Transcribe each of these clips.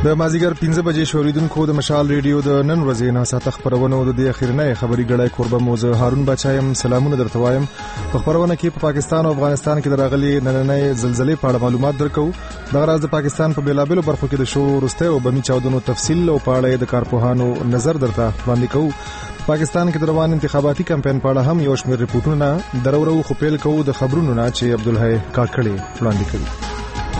د مازیګر 15 بجې شوریدونکو د مشال ریډیو د نن ورځې نه ساته خبرونه د دې اخیرنۍ خبري ګړای قربه موزه هارون بچایم سلامونه درته وایم. په خبرونه کې په پاکستان او افغانستان کې دراغلي نننۍ زلزلې په اړه معلومات درکو. د غراز د پاکستان په بیلابلو برخو کې د شو ورسته او بمی چاودنو تفصیل او په اړه د کارپوهانو نظر درته وړاندې کوو. پاکستان کې د روان انتخاباتي کمپاین په اړه هم یو شمېر ریپورتونه درورو خو پیل کوو د خبرونو نه چې عبدالحی کاکړي وړاندې کوي.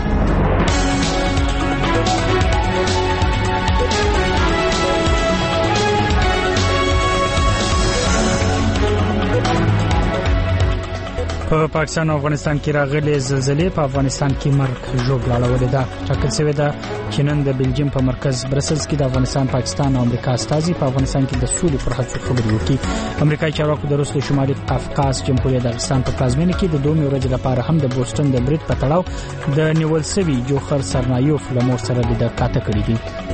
په پاکستان او افغانستان کې راغلي زلزلې په افغانستان کې مرګ ژوبل اړولې ده. ټاکل شوې ده چې نن د بلجیم په مرکز برسلز کې د افغانستان، پاکستان او امریکا استازي په افغانستان کې د سولې پر هڅو خبرې وکړي. امریکایي چارواکو د روسیې شمالي قفقاز جمهوریت داغستان په پلازمینه کې د 2 ورځې لپاره هم د بوسټن د برید په تړاو د نیول شوی جوخر سرنایوف له مور سره د کاته کړی دی.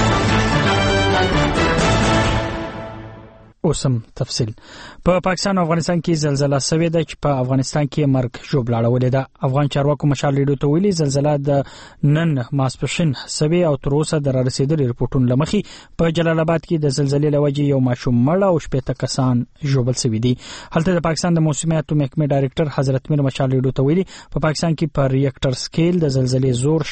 اوسم تفصیل. په پاکستان او افغانستان کې زلزلہ سوي ده چې په افغانستان کې مرګ ژوبل اړولې ده. افغان چارواکو مشال ریډیو ته ویلي زلزلہ د نن ماسپښین سوي او تر اوسه د رسیدلو ریپورتونو لمخي په جلال آباد کې د زلزلې لوجې یو ماشوم مړ او 18 کسان ژوبل شوي دي. هلته د پاکستان د موسمیاتو محکمې ډایرکټر حضرت میر مشال ریډیو ته ویلي په پاکستان کې په ریکټر سکیل د زلزلې زور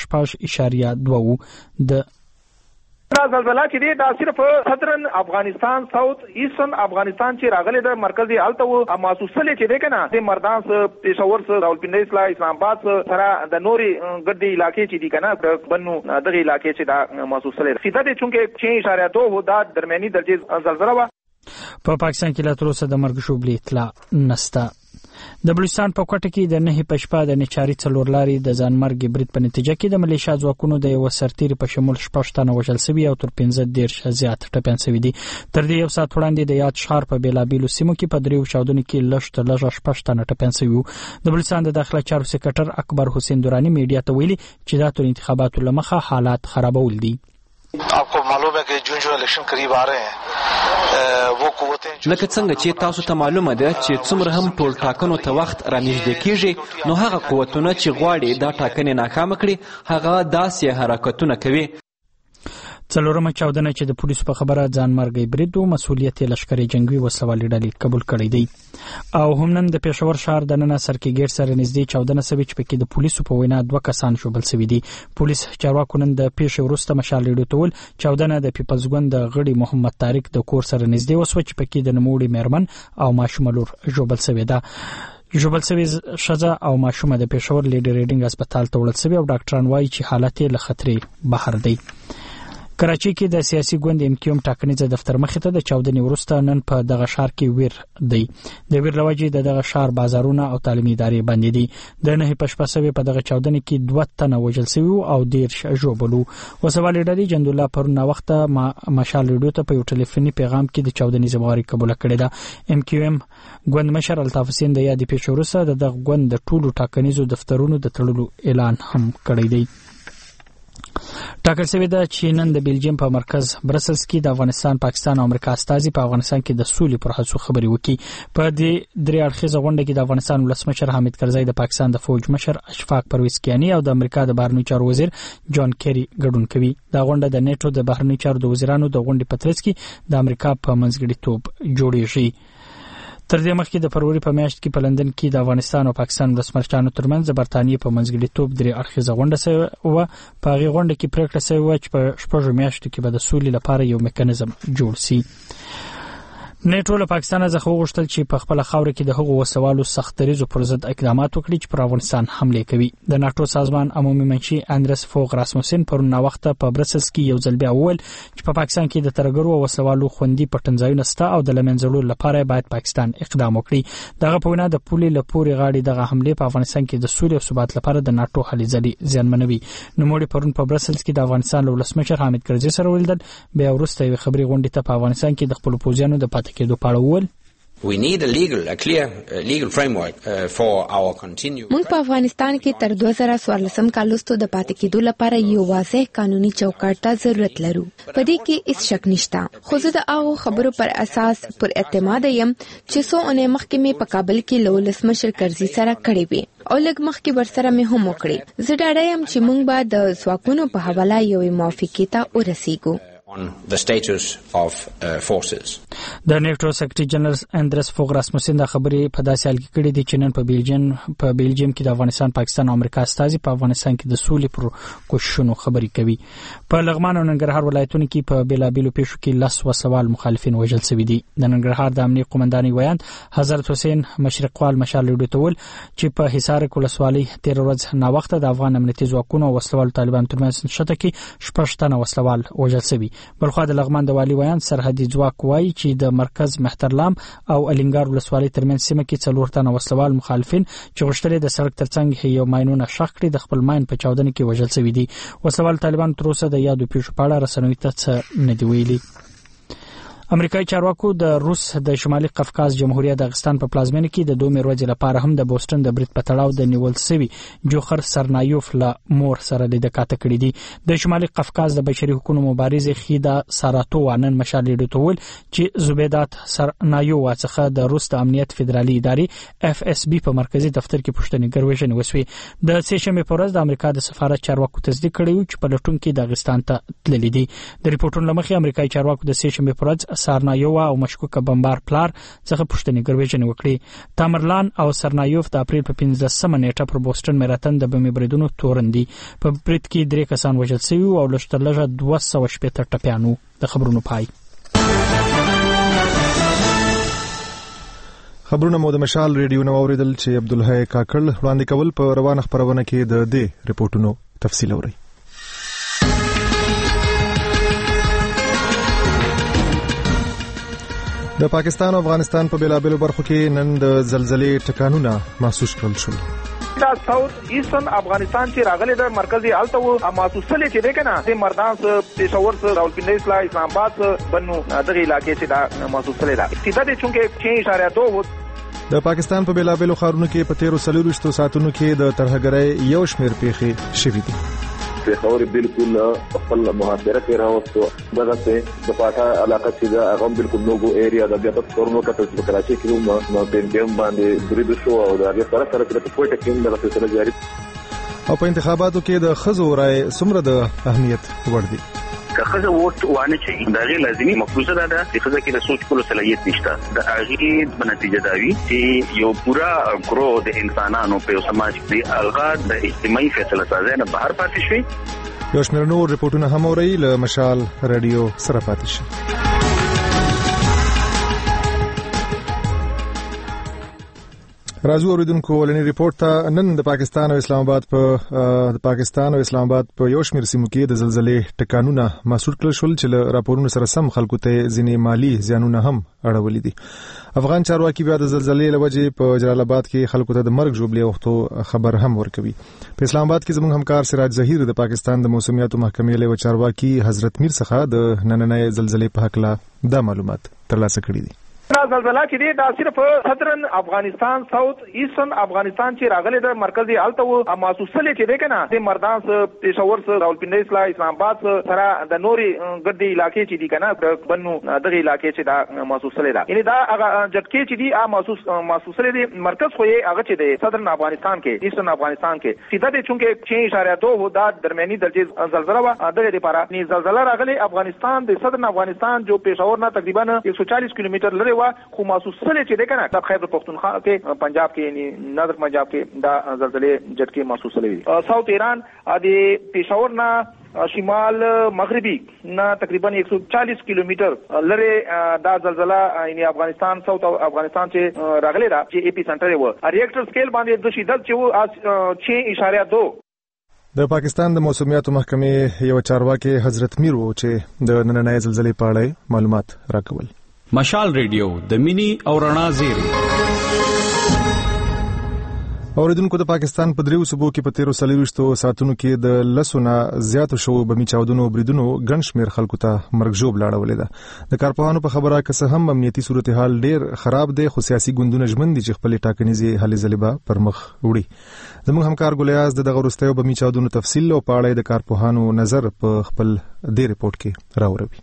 6.2 د زلزلہ چې دی دا صرف صدرن افغانستان ساوث ایسټرن افغانستان چې راغلی د مرکزی الته محسوسه چې دی کنه د مردان پېښور راولپنډي اسلام آباد سره د نوري ګډي علاقې چې دی کنه بنو دغه علاقې چې دا محسوسه سیده دي چونکه 6.2 دا درمیاني درجه زلزلہ و. په پاکستان کې لا تر اوسه د مرګ شوبلې اطلاع نشته. د بلوچستان په کوټه کې د نه پښپا د نچاري څلور لاري د ځانمرګ برید په نتیجه کې د ملیشیا ځواکونو د یو سرتیري په شمول 6 تنه وژل شوي او تر 15 زیات ټپيان شوي دي. تر دې یو ساعت وړاندې د یاد شهر په بیلابیلو سیمو کې په دریو چاودنو کې لږ 6 تنه ټپيان شوي. د بلوچستان د داخله چارو سکرټر اکبر حسین دورانی میډیا ته ویلي چې دا تر انتخاباتو لمخه حالات خرابول دي. आपको मालूम है कि जो इलेक्शन करीब आ रहे हैं वो قوتیں لکه څنګه چې تاسو ته معلومه ده چې څومره هم ټول ټاکنو ته وخت رانږدې کیږي نو هغه قوتونه چې غواړي دا ټاکنې ناکام کړي هغه داسې حرکتونه کوي. څلورمه چاودنه چې د پولیسو په خبره ځانمرګي برید او مسؤلیت لشکري جنگي وسلوالي ډلې قبول کړی دی. او هم نن د پېښور شهر د نن سرکی ګیر سره نږدې چاودنه سوي چې پکې د پولیسو په وینا 2 کسان شوبل شوي دي. پولیس چارواکو نن د پیښې وروسته مشال ریډیو ته ویل چاودنه د پیپلز ګوند د غړي محمد طارق د کور سره نږدې وسو چې پکې د نموړي مېرمن او ماشوم لور ژوبل شوی ده. ژوبل شوی شزا او ماشومه د پېښور لیډي ریډینګ هسپتال ته وړل شوی او ډاکټران وایي چې حالت یې له خطرې بهر دی. کراچي کې د سیاسي ګوند MQM ټاکنیز دفتر مخې ته د چاودنې وروسته نن په دغه ښار کې ویر دی. د ویر لوجې د دغه ښار بازارونه او تعلیمي ادارې بندې دي. د نه پښپا سوي په دغه چاودنې کې 2 تنه وژل شوي او 10 ژوبلو. وسوال ډلې جند الله پرون وخت مشال ریډیو ته په یو ټلیفوني پیغام کې د چاودنې ذمہواری قبول کړې ده. MQM ګوند مشر الطاف حسین د یادې پیښې وروسته د ګوند د ټولو ټاکنیزو دفترونو د تړلو اعلان هم کړی دی. ټاکل شوی ده چې نن د بلجیم په مرکز برسلز کې د افغانستان، پاکستان او امریکا استازي په افغانستان کې د سولې پر هڅو خبرې وکړي. په دې درې اړخیزه غونډه کې د افغانستان ولسمشر حامد کرزی، د پاکستان د فوج مشر اشفاق پرویز کیانی او د امریکا د بهرنیو چارو وزیر جان کیری ګډون کوي. دا غونډه د نیټو د بهرنیو چارو د وزیرانو د غونډې په ترڅ کې د امریکا په منځګړیتوب جوړیږي. تر دې مخکې د فروری په میاشت کې په لندن کې د افغانستان او پاکستان ولسمشرانو ترمنځ د برتانیې په منځګړیتوب درې اړخیزه غونډه شوې و. په هغې غونډه کې پریکړه شوې وه چې په 6 میاشتو کې به د سولې لپاره یو میکانیزم جوړ شي. نیټو له پاکستان څخه وغوښتل چې په خپل خاور کې د هغو وسوالو سختریزو پر ضد اقدامات وکړي چې پر افغانستان حمله کوي. د ناتو سازمان عمومي منشي اندرس فوغ راسموسن پرون وخت په برسلز کې یو ځل بیا وویل چې په پاکستان کې د ترګرو او وسوالو خوندي پټنځایونه شته او د لمنځلو لپاره باید پاکستان اقدام وکړي. دغه په وینا د پولې لپاره غاړي دغه حمله په افغانستان کې د سولې او ثبات لپاره د ناتو هلې ځلې زیانمنوي. نو موږ پرون په برسلز کې د افغانستان ولسمشر حامد کرزی سره ولیدل. بیا وروسته یو خبري غونډه ته په افغانستان کې د خپل پوځیانو د پاتې کېدو په اړه وویل. We need a clear legal framework for our continued. موږ په افغانستان کې تر 2014 کال وروسته د پاتې کېدو لپاره یو واضح قانوني چوکاټ ته ضرورت لرو. په دې کې هیڅ شک نشته. خو زه د هغو خبرو پر اساس پر اعتماد یم چې څو اونۍ مخکې مې په کابل کې له ولسمشر کرزي سره کړې وې. او لږ مخکې ورسره مې هم وکړې. زه ډاډه یم چې موږ به د ځواکونو په حواله یوې موافقې ته ورسیږو. on the status of forces. د نیټو سیکریټري جنرال اندرس فوغ راسموسن د خبرې په داسې حال کې کړې دي چې نن په بیلجیم کې د افغانستان، پاکستان او امریکا استازي په افغانستان کې د سولې پر کوششونو خبرې کوي. په لغمان او ننګرهار ولایتونو کې په بیلابیلو پیښو کې 10 وسوال مخالفین وژل شوي دي. د ننګرهار د امنیت قومنداني ویاند حضرت حسین مشرقوال مشال لیدول چې په حصار ولسوالۍ تیر ورځ نا وخت د افغان امنیتي ځواکونو او وسلوال طالبان ترمنځ شته کې 6 تنه وسلوال وژل شوي. بلخوا د لغمان د والي ویاند سرحدي ځواک وایي چې د مرکز مهترلام او الینګار ولسوالۍ ترمنځ سیمه کې 4 تنه وسلوال مخالفین چې غوښتل د سړک ترڅنګ یو ماینونه ښخ کړي د خپل ماین په چاودنه کې وژل شوي دي. وسلوال طالبان تر اوسه د یادو پیښو په اړه رسنیو ته څه نه دی ویلي. امریکایي چارواکو د روس د شمالي قفقاز جمهوریت داغستان په پلازمینه کې د 2 ورځې لپاره هم د بوسټن د برید په تړاو د نیول شوی جوخر سرنایوف له مور سره لیدکاته کړې دي. د شمالي قفقاز د بشري حقوقو مبارز خیدا ساراتووا نن مشال لیدول چې زبیدات سرنایووا څخه د روس د امنیت فدرالي ادارې FSB په مرکزی دفتر کې پوښتنې ګروژنې وسوي. د سېشنبه په ورځ د امریکا د سفارت چارواکو تصدیق کړی چې په لټون کې داغستان ته تللی دي. د ریپورتونو لمخې امریکایي چارواکو د سېشنبه په ورځ سرنایووا او مشکوکه بمبار پلار څخه پوښتنې ګروژنې وکړي. تامرلان او سرنایوف د اپریل په 15 نیټه پر بوسټن میراتن د بمي بریدونو تورندي. په برید کې 3 کسان وژل شوي او لږترلږه 280 ټپیانو. د خبرونو پای. خبرونه مو د مشال ریډیو نو اوریدل چې عبدالحی کاکړ وړاندې کول. په روانه خبرونه کې د دې ریپورتونو تفصیل اورئ. د پاکستان او افغانستان په بیلابیلو برخو کې نن د زلزلې ټکانونه محسوس کړل شول. دا ساوث ایسترن افغانستان چې راغلي د مرکزی الته و محسوسه چې ده کنه د مردان پېښور راولپنډي اسلام اسلام آباد بنو دغه علاقې چې دا محسوسه ده. ابتدا د چونکه 6.2 د پاکستان په بیلابیلو ښارونو کې په 13 ساعتونو کې د ترهګرۍ یو شمېر پیښې شوي دي. پېښور بالکل خپل محاصره کې راوستو. دغه څه د پاټا علاقه چې دا هغه بالکل نوګو ایریا د بیا په تورنو کته چې کراچي کې نو پېنټیم باندې درې شو او دا هغه سره د کوټه کې د سلسله جاری. او په انتخاباتو کې د خزو رائے څومره د اهمیت وړ دي. که خزه ووټ وانه چې دا غي لازمي مفروضه ده چې خزه کې د سوچ کولو صلاحیت نشته. د هغه په نتیجه دا وی چې یو پورا ګرو د انسانانو په سماج کې الغا د اجتماعي فیصله سازۍ نه بهر پاتې شي. یو شمېر نور ریپورتونه هم اورئ. له مشال رادیو سره پاتې شي. راځو اوریدونکو ولني ریپورت ته. نن د پاکستان او اسلام آباد په یو شمېر سیمو کې د زلزلې ټکانونه محسوس کړل شول چې له راپورونو سره سم خلکو ته ځینې مالی زیانونه هم اړولي دي. افغان چارواکي بیا د زلزلې له وجې په جلال آباد کې خلکو ته د مرګ ژوبلې وختو خبر هم ورکوي. په اسلام آباد کې زموږ همکار سراج ظهیر د پاکستان د موسمیاتو محکمې له چارواکي حضرت میر څخه د نننۍ زلزلې په حق دا معلومات ترلاسه کړي دي. دا زلزلہ چې دی دا صرف صدرن افغانستان ساوث ایسترن افغانستان چې راغلي د مرکزی الته و محسوسه چې دی کنه د مردان پېښور راولپنډي اسلام آباد سره د نوري ګردي علاقې چې دی کنه د بنو دغه علاقې چې دا محسوسه ده. یعنی دا هغه جټکې چې دی محسوسه دي مرکز خو یې هغه چې دی صدرن افغانستان کې ایسترن افغانستان کې سیده دي چونکه 6.2 دا درمیاني درجه زلزلہ و دغه لپاره ني زلزلہ راغلي افغانستان د صدرن افغانستان جو پېښور نه تقریبا 140 کیلومتر لري و خو محسوسه چې ده کنه د خیبر پختونخوا کې پنجاب کې یعنی نظر پنجاب کې دا زلزلې جټکې محسوسه لري. ساوث ایران د پېښور نه شمال مغربي نه تقریبا 140 کیلومتر لري دا زلزلہ یعنی افغانستان ساوث افغانستان چې راغلي دا چې اپی سنټر و ریاکټر سکیل باندې د شدت چې 6.2. د پاکستان د موسمیاتو محکمې یو چارواکي حضرت میر وو چې د نننۍ زلزلې په اړه معلومات راکول. مشال ریډیو د مینی او رڼا زیری. اوریدونکو د پاکستان په دریو صوبو کې په 13 ساعتونو کې د لسونه زیاتو شو بمي چاودنو بریدونو ګڼ شمېر خلکو ته مرګ ژوب لاړولې ده. د کارپوهانو په خبره که څه هم امنیتي صورتحال ډیر خراب دی خو سیاسي ګوندونه ژمن دي چې خپل ټاکنیزې هلې ځلې به پر مخ وړي. زموږ همکار ګلیاز دغه وروستیو بمي چاودنو تفصیل او په اړه د کارپوهانو نظر په خپل دې ریپورت کې راوړي.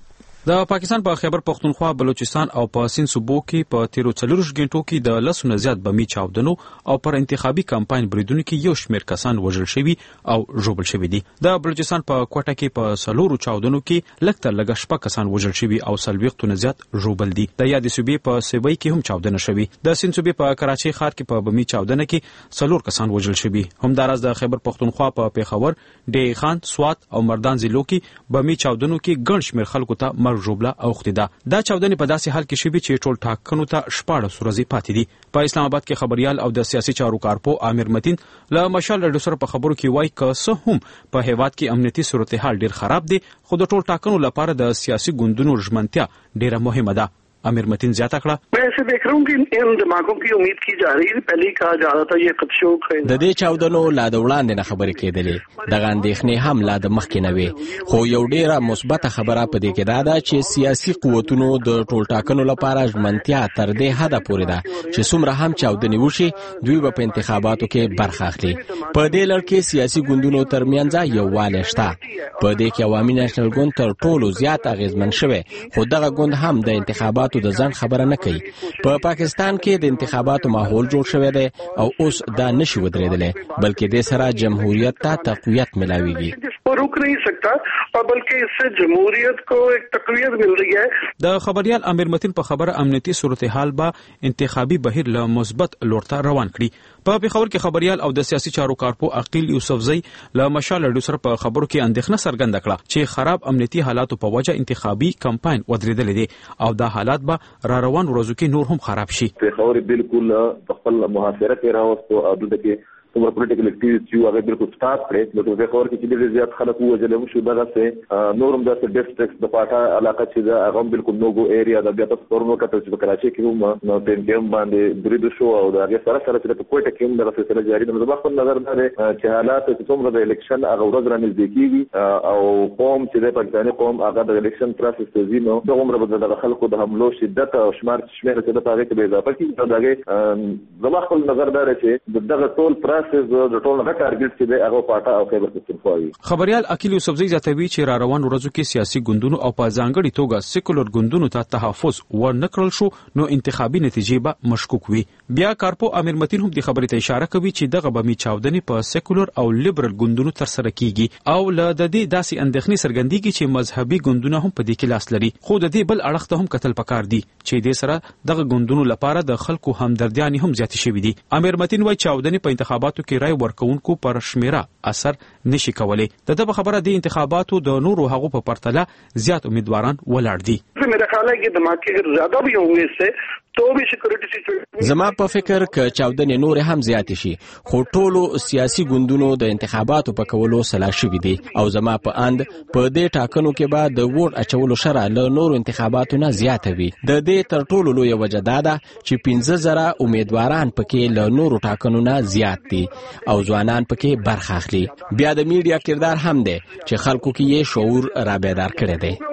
د پاکستان په خیبر پختونخوا، بلوچستان او په سند صوبو کې په 13 غنټو کې د 10 نه زیات بمي چاودنو او پر انتخابي کمپاین بریدونو کې یو شمېر کسان وژل شوي او ژوبل شوي دي. د بلوچستان په کوټه کې په 4 چاودنو کې لږ تر لږه 6 کسان وژل شوي او 40 نه زیات ژوبل دي. د یادې صوبې په سیوی کې هم چاودنه شوي. د سند صوبې په کراچۍ ښار کې په بمي چاودنه کې 4 کسان وژل شوي. همداراز د خیبر پختونخوا په پیښور، ډی خان، سوات او مردان ضلعو کې بمي چاودنو کې ګڼ شمېر خلکو ته مرګ ژوبله اوښتې ده. دا چاودنې په داسې حال کې شوي چې ټول ټاکنو ته 14 ورځې پاتې دي. په اسلام آباد کې خبريال او د سیاسي چارو کارپو عامر متین له مشال رادیو سره په خبرو کې وایي که څه هم په هیواد کې امنیتي صورتحال ډیر خراب دی، خو د ټول ټاکنو لپاره د سیاسي ګوندونو ژمنتیا ډیره مهمه ده. आमिर मतीन ज्यादा कड़ा मैं ऐसे देख रहा हूँ कि इन दिमागों की उम्मीद की जा रही है. पहले ही कहा जा रहा था ये खदशों د دې چاودنو لا د وړاندې نه خبرې کېدلې، دغه اندېښنې هم لا د مخکې نه وي، خو یو ډیره مثبته خبره په دې کې دا ده چې سیاسي قوتونو د ټول ټاکنو لپاره ژمنتیا تر دې حده پورې ده چې څومره هم چاودنې وشي دوی به په انتخاباتو کې برخه اخلي. په دې لړ کې سیاسي ګوندونو ترمنځ یووالی شته. په دې کې عوامي نېشنل ګوند تر ټولو زیات اغېزمن شوی، خو دغه ګوند هم د انتخاباتو د ځان خبره نه کوي. په پاکستان کې د انتخاباتو ماحول جوړ شوی دی او اوس دا نشي ودرېدلی، بلکې د سره جمهوریت ته تقویت ملاويږي. रुक नहीं सकता और बल्कि इससे जमहूरियत को एक तक़वियत मिल रही है. د خبريال امیر متین په خبره امنیتي صورتحال به انتخابي بهیر له مثبت لور ته روان کړي. په پیښور کې خبريال او د سیاسي چارو کارپو عقیل یوسفزئی له مشال رادیو سره په خبرو کې اندېښنه څرګنده کړه چې خراب امنیتي حالاتو په وجه انتخابي کمپاین ودرېدلې دي او دا حالات به را روان ورځو کې نور هم خراب شي. پیښور بالکل خپل محاصره کې راوستو او دلته کې څومره پولیټیکل اکټیویټیز چې هغه بالکل سٹاپ کړي. نو په پیښور کې چې ډېر زیات خلک وژل شو، دغه څه نورم داسې ډیسټریکټس د پاټا علاقه چې دا هغه بالکل نوګو ایریا د بیا تاسو پرونو کتل چې په کراچۍ کې هم نو ټیم باندې برید شو او دا هغه سره چې په کوټه کې هم دغه سلسله جاری ده. نو په نظر دا چې حالات چې څومره د الیکشن هغه ورځ رانږدې کیږي او قوم چې د پاکستاني قوم هغه د الیکشن پروسس ته ځي، نو د عمر بدل د خلکو د حملو شدت او شمار چې د هغه کې به اضافه کیږي. دا هغه زما خپل نظر دا چې دغه ټول پروسس د ټول ټارګټ چې د هغه پاټا او خیبر پختونخوا وي. خبريال عقیل یوسفزئی زیاتوي چې را روان ورځو کې سیاسي ګوندونو او په ځانګړي توګه سیکولر ګوندونو ته تحفظ ورنکړل شو نو انتخابي نتیجې به مشکوک وي. بیا کارپو امیر متین هم د خبرې ته اشاره کوي چې دغه بمي چاودنې په سیکولر او لیبرل ګوندونو تر سره کیږي او له د دې داسې اندېښنې څرګندېږي چې مذهبي ګوندونه هم په دې کې لاس لري، خو د دې بل اړخ ته هم کتل پکار دي چې د سره دغه ګوندونو لپاره د خلکو همدردیانې هم زیاتې شوې دي. امیر متین وايي چاودنې په انتخاباتو کې رای ورکوونکو پر شمیره اثر نشي کولای. دغه خبره د انتخاباتو د نورو هغو په پرتله زیات امیدواران ولاړ دي. मेरा ख्याल है कि दिमाग के अगर ज्यादा भी होंगे इससे तो भी security situation زما په فکر ک چاودنې نور هم زیات شي، خو ټولو سیاسي ګوندونو د انتخاباتو په کولو سلا شوي دي او زما په اند په دې ټاکنو کې به د ووټ اچولو شرع له نورو انتخاباتو نه زیاته وي. د دې تر ټولو لویه وجه دا ده چې 15,000 امیدواران پکې له نورو ټاکنو نه زیات دي او ځوانان پکې برخه اخلي. بیا د میډیا کردار هم دی چې خلکو کې یې شعور را بیدار کړی دی.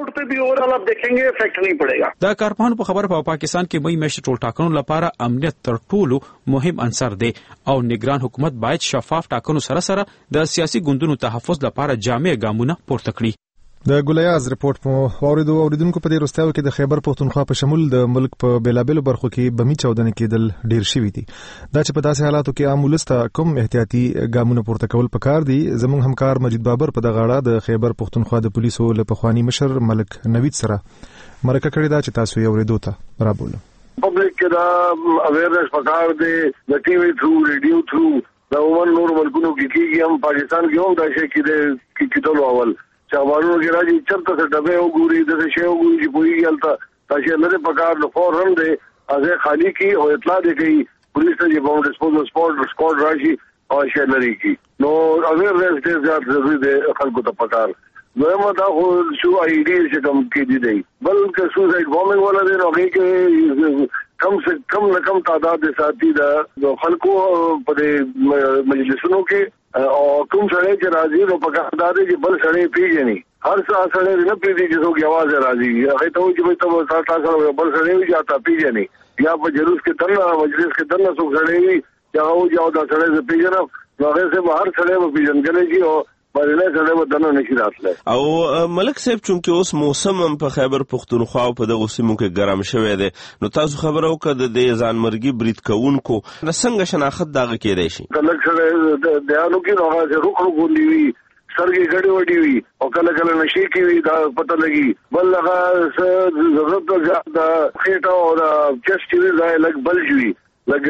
دا کارپوهانو په خبره په پاکستان کې مې میاشتې ټول ټاکنو لپاره امنیت تر ټولو مهم عنصر دی او نگران حکومت باید شفاف ټاکنو سره سره د سیاسي ګوندونو تحفظ لپاره جامع ګامونه پورته کړي. د ګولیاز ریپورت په اوریدونکو په دې وروستیو کې د خیبر پختونخوا په شمول د ملک په بیلابېلو برخو کې بمي چاودنې کېدل ډیر شوي دي. دا چې په داسې حالاتو کې عام ولس ته کوم احتیاطي ګامونه پورته کول پکار دي، زموږ همکار مجید بابر په دغه اړه د خیبر پختونخوا د پولیسو له پخوانی مشر ملک نوید سره مرکه کړې ده چې تاسو یې اوریدو ته رابولم. پبلک کې دا اویرنس پکار دی د ټي وي تھرو ریډیو تھرو دا عموما نور ملکونو کې کیږي، هم پاکستان کې هم دا شی کې کېدل اول چاوالو کې راځي چرته څه ډبه وګوري د شی وګوري چې پوری غلطه تاسو لري پکار نو فورن دی ازه خالی کی او اطلاع دی کوي پولیس ته چې باور ډسپوزل سپورټ راشي او شی لري کی نو اویرنس ډیر زیات ضروری دی خلکو ته پکار. نو دا خو شو ایډي چې کوم کې دي بلکې سوسایډ بومینګ ولا دی نو کې کم سے کم تعداد ساتي د خلکو په مجلسونو کې او کوم سره چې راځي نو په کار دی چې بل سره پیژني هر څه سره نه پیږي چې څوک یوازې راځي هغه ته چې په تاسو بل سره وي یا تا پیژني یا په جلوس کې تنه مجلس کې تنه څوک سره وي یا او دا سره پیژنه نو هغه سه بهر سره پیژنګلې کی او باندې سره ودانه نشي راتله. او ملک صاحب چونکه اوس موسم هم په خیبر پختونخوا او په دغه سیمو کې ګرم شوی دی نو تاسو خبرو کړه د ځانمرګي برید کوونکو څنګه شناخت دغه کېدای شي؟ کله سره د انو کې راغله روخ غونډي وي سرګي غړي وډي وي او کله کله نشي کې وي دا پته لګي بل هغه ضرورت د خېټه او د چست چې ځای لګ بل شي لګ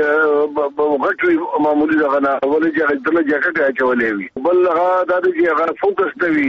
غټوي معمولی دغه نه ولې چې دله جاکټ اچولې وي بل هغه د دې هغه فوکس کوي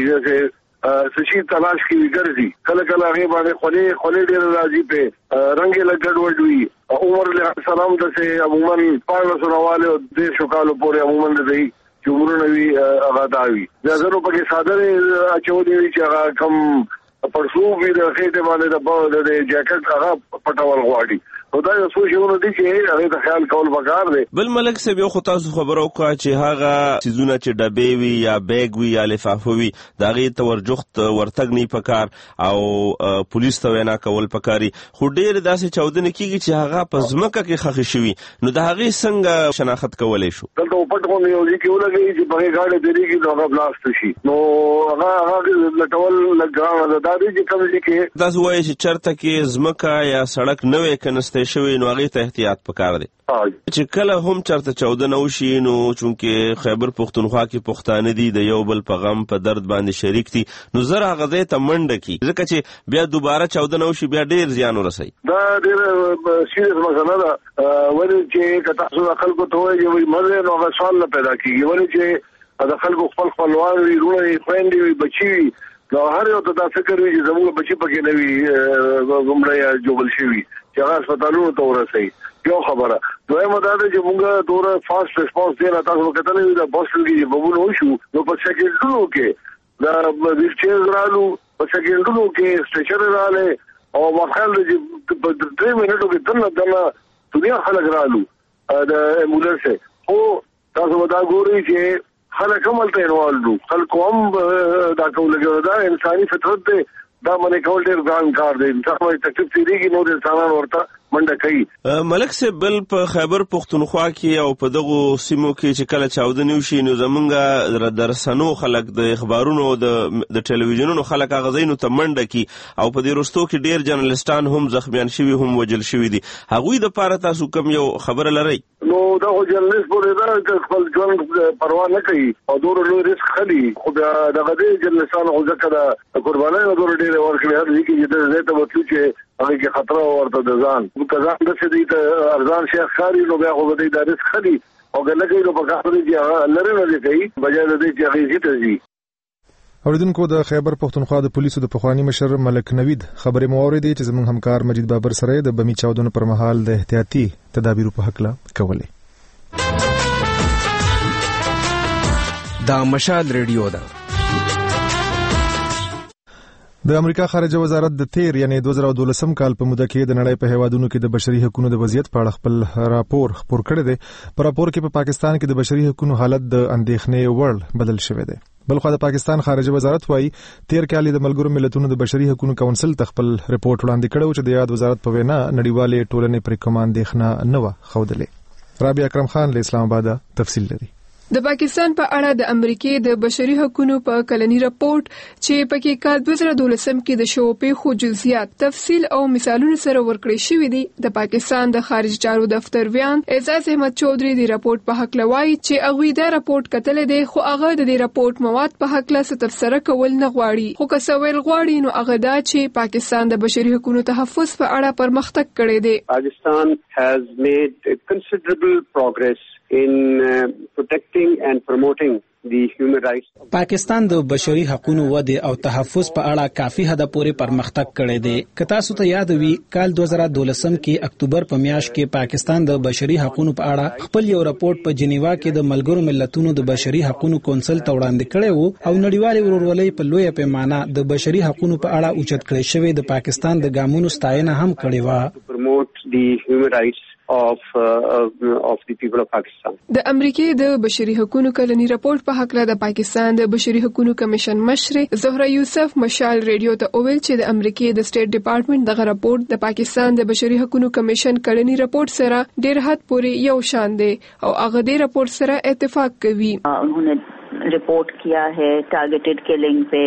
چې سشي تلاش کوي ګرځي کله کله هغه باندې خولې ډېر راځي په رنگ لګډ وډوي عمر له سلام د سه عموما پاله سنواله د شوکالو پورې عموما دی چې عمرونه وی هغه داوي ځکه په کې ساده اچولې وي چې هغه کم پرسو وی د خېټه باندې د جاکټ هغه پټول غواړي خدای یو څه شونه دي چې هغه د خیال کول وکړ دی. بل ملک صاحب یو خو تاسو خبرو کوه چې هغه سيزونه چې ډبې وي یا بیگ وي یا لفافه وي دا غي تورجخت ورتګ نه پکار او پولیس ته وینا کول پکاري خو ډېر داسې چودنه کیږي چې هغه په ځمکه کې خخ شوی نو دا هغه څنګه شناخت کولای شو؟ دلته پټ کوم یو چې ولګي چې په غاړه دیږي نو هغه بلاست شي نو هغه لټول لګا دا دي چې کوم کې تاسو وایي چې چرته کې ځمکه یا سړک نه وي کنسته شوی نو هغه ته احتیاط پکار دی چې کله هم چرته چودنه وشي نو چونکه خیبر پختونخوا کې پښتانه دي د یو بل په غم په درد باندې شریک دي نو زره هغه ته منډه کی ځکه چې بیا دوباره چودنه وشي بیا ډیر زیان ورسي دا ډیر سیریس مسله ده ولې چې تاسو خلکو ته وایي مزه نو هغه سوال پیدا کیږي ولې چې د خلکو خپل خپلوان وي رونه خويندې وي بچي وي نو هر یو ته دا فکر وي چې زموږ بچي پکې نه وي غمړی یا جوړل شي چې هغه هسپتالونو ته ورسي یو خبره دویمه دا ده چې موږ دوره فاست ریسپانس دی نه تاسو کتلې وي د بوسټل کې بمونه وشو نو په سکندونو کې دا ویلچیر رالو په سکندونو کې سټیشن رااله او واخل چې په 3 منټو کې دنه دنیا خلک رالو د امبولانس او تاسو دا ګورئ چې خلک هم ته انوالو خلک هم دا کولګو دا انساني فطرت دی دا باندې کول ډیر ځان کار دی انسان باندې تکلیف تیریږي نو د انسانانو ورته منډه کوي. ملک صاحب بل په خیبر پختونخوا کې او په دغه سیمو کې چې کله چاودنې وشي نو زمونږ درسنو خلک د اخبارونو د ټلویزیونونو خلک غزینو ته منډه کی او په دې رستو کې ډیر جرنالستان هم زخمیان شوي هم وجل شوي دي هغوی د پاره تاسو کوم یو خبر لرئ؟ نو دا خو جرنالست پورې دا خپل ژوند پروا نه کوي او ډېر لوی ریسک خلی خو دغه دې جرنالستانو خو ځکه د قربانۍ ډېر ورکړي هر ځکه چې د زه ته وڅو چې هغه کې خطر ورته د ځان کزان د څه دي ته ارزان شیخ خاري نو بیا خو دې د ریسک خلی او ګلګي نو په کار دي چې لری نه کوي بجای د دې چې هغه ته دي. اوریدونکو د خیبر پختونخوا د پولیسو د پخوانی مشر ملک نوید خبرې موریدي چې زموږ همکار مجید بابر سره د بمی چاودنو پر مهال د احتیاطي تدابیرو په حق لا کولې. دا مشال ریډیو ده. د امریکا خارجه وزارت د تیر یعنی 2012 کال په موده کې د نړۍ په هیوادونو کې د بشري حقوقو د وضعیت په اړه خپل راپور خپور کړی دی. په راپور کې په پاکستان کې د بشري حقوقو حالت د اندېښنې وړ بدل شوی دی. بلخو د پاکستان خارجه وزارت وايي تیر کال د ملګرو ملتونو د بشري حقوقو کونسل خپل ریپورت وړاندې کړو چې د یاد وزارت په وینا نړیوالې ټولنې پر کوم اندېښنه نه و خوده. رابعه اکرم خان له اسلام آباد تفصیل لري. د پاکستان په اړه د امریکای د بشري حقوقو په کلنی راپورټ چې پکې کال 2012 کې د شوپې خو جزئیات تفصیل او مثالونه سره ورکړی شوی دي. د پاکستان د خارجه چارو دفتر ویان اعزاز احمد چودري د راپورټ په حق لوي چې هغه دا راپورټ کتل دي خو هغه د دې راپورټ مواد په حق لا تفسیر کول نه غواړي خو که سویل غواړي نو هغه دا چې پاکستان د بشري حقوقو تحفظ په اړه پرمختګ کړی دی. Pakistan has made considerable progress in protecting and promoting the human rights. پاکستان د بشري حقوقو ودی او تحفظ په اړه کافي حد پورې پرمختګ کړی دی. کتا سو ته یاد وي کال 2012 کې اکتوبر په میاشت کې پاکستان د بشري حقوقو په اړه خپل یو راپورټ په جنیوا کې د ملګرو ملتونو د بشري حقوقو کونسل ته وړاندې کړی وو او نړیوال ورورولۍ په لوی پیمانه د بشري حقوقو په اړه اوچت کړی شوی د پاکستان د ګامونو ستاینه هم کړې و. Promote the human rights of the people of Pakistan. د امریکای د بشري حقوقو کلنی راپورټ په حق له د پاکستان د بشري حقوقو کمیشن مشر زهره یوسف مشال ریډیو ته اویل چې د امریکای د سټیټ ډپارټمنټ دغه راپورټ د پاکستان د بشري حقوقو کمیشن کلنی راپورټ سره ډیر حد پورې یو شان دی او هغه د راپورټ سره اتفاق کوي. Report किया है टारगेटेड किलिंग पे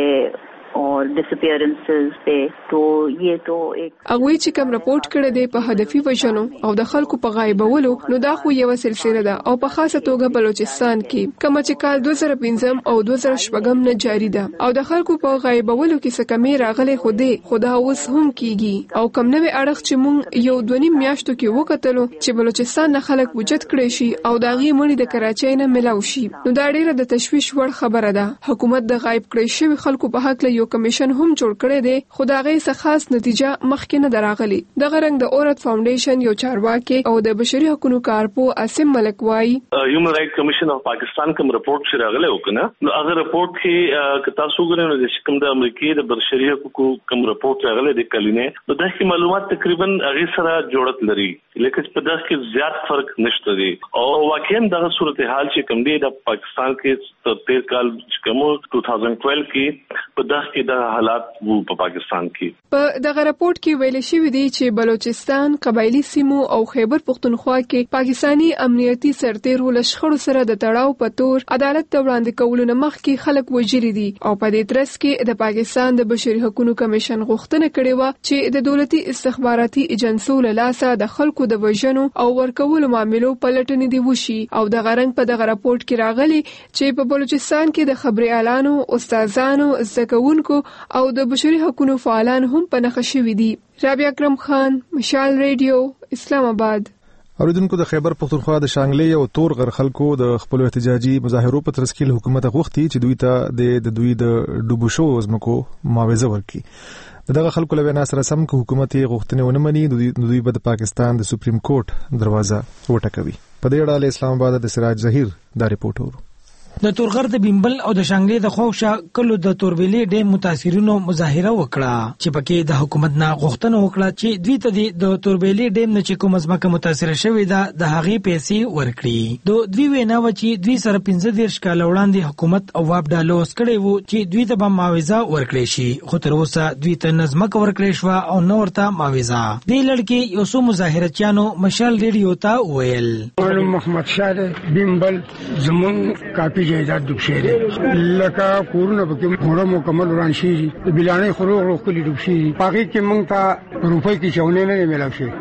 और डिसअपीयरेंसेस पे, तो ये तो एक هغه چې کوم رپورټ کړی دی په هدفي وژنو او د خلکو په غایبولو، نو دا خو یو سلسله ده او په خاصه توګه بلوچستان کې کوم چې کال 2015 او 2016 نه جاری ده او د خلکو په غایبولو کې څه کمی راغلي خدا اوس هم کیږي او کم نوې اړخ چې مونږ یو 2.5 میاشتو کې وکتلو چې بلوچستان نه خلک وجد کړي شي او دا غي مړي د کراچۍ نه ملاو شي، نو دا ډیره د تشویش وړ خبره ده. حکومت د غایب کړي شوی خلکو په حق له کمیشن هم جوړ کړی دی، خو دا غي څه خاص نتیجه مخکې نه دراغلي. دغه رنګ د اورت فاونډیشن یو چارواکي او د بشري حقوقو کارپو اسم ملک وایي هیومن رائټ کمیشن اف پاکستان کوم رپورټ چې راغلی وکنه، نو هغه رپورټ کې تاسو ګورئ نو د کوم د امریکای د بشري حقوقو کوم رپورټ راغلی د کلینه، نو دا کې معلومات تقریبا هغه سره جوړت لري، لیکن په داس کې زیات فرق نشته دی او واقعا دغه صورتحال چې کوم دی د پاکستان کې 13 کال کوم 2012 کې په داس کې د حالات په پاکستان کې په دغه رپورت کې ویل شوی دی چې بلوچستان، قبایلی سیمو او خیبر پختونخوا کې پاکستانی امنیتي سرتیرو لشخړو سره د تړاو په تور عدالت ته وړاندې کولو نه مخکې خلک وژلي دي او په دې ترڅ کې د پاکستان د بشري حقوقو کمیشن غوښتنه کړې و چې د دولتي استخباراتي ایجنسیو له لاسه د خلکو د وژنو او ورکولو معاملو پلټنې دی وشي او د غرنګ په دغه رپورت کې راغلي چې په بلوچستان کې د خبري اعلانو، استادانو، زدهکوونکو او د بشري حقوقو فعالان هم په نښه شوي دي. رابعه اکرم خان، مشال ریډیو، اسلام آباد. اوریدونکو د خیبر پختونخوا د شانګلې او تور غر خلکو د خپل احتجاجي مظاهرو په ترڅ کې حکومت غوښتي چې دوی ته د دوی د ډوبو شو زمکو معاوضه ورکړي. دغه خلکو له وینا سره سم که حکومت یې غوښتنې ونه مني، دوی به د پاکستان د سپریم کورټ دروازه وټکوي. په دې اړه اسلام آباد د سراج ظهیر دا ریپورت ورو. د تورغر د بیمبل او د شانګلې د خوښه کلو د توربېلې ډېر متاثرینو مظاهره وکړه چې پکې د حکومت نه غوښتنه وکړه چې دوی ته د توربېلې ډېم نه چې کوم ځمکه متاثره شوې ده د هغې پیسې ورکړي. دوی وینا و چې دوی سره 15 کال وړاندې حکومت او واب ډالوس کړي وو چې دوی ته به معاوضه ورکړي شي، خو تر اوسه دوی ته نه ځمکه ورکړي شوه او نه ورته معاوضه. دې لړ کې یو څو مظاهرچیانو مشال ریډیو ته وویل محمد شاه بیمبل زمون کافي جایداد ډوب شي لکه کورونه پکې مړه مکمل وران شي، بلانې خروغ کلی ډوب شي، پاګه کې مونږ ته روپۍ کې چونه نه ملاوي شي،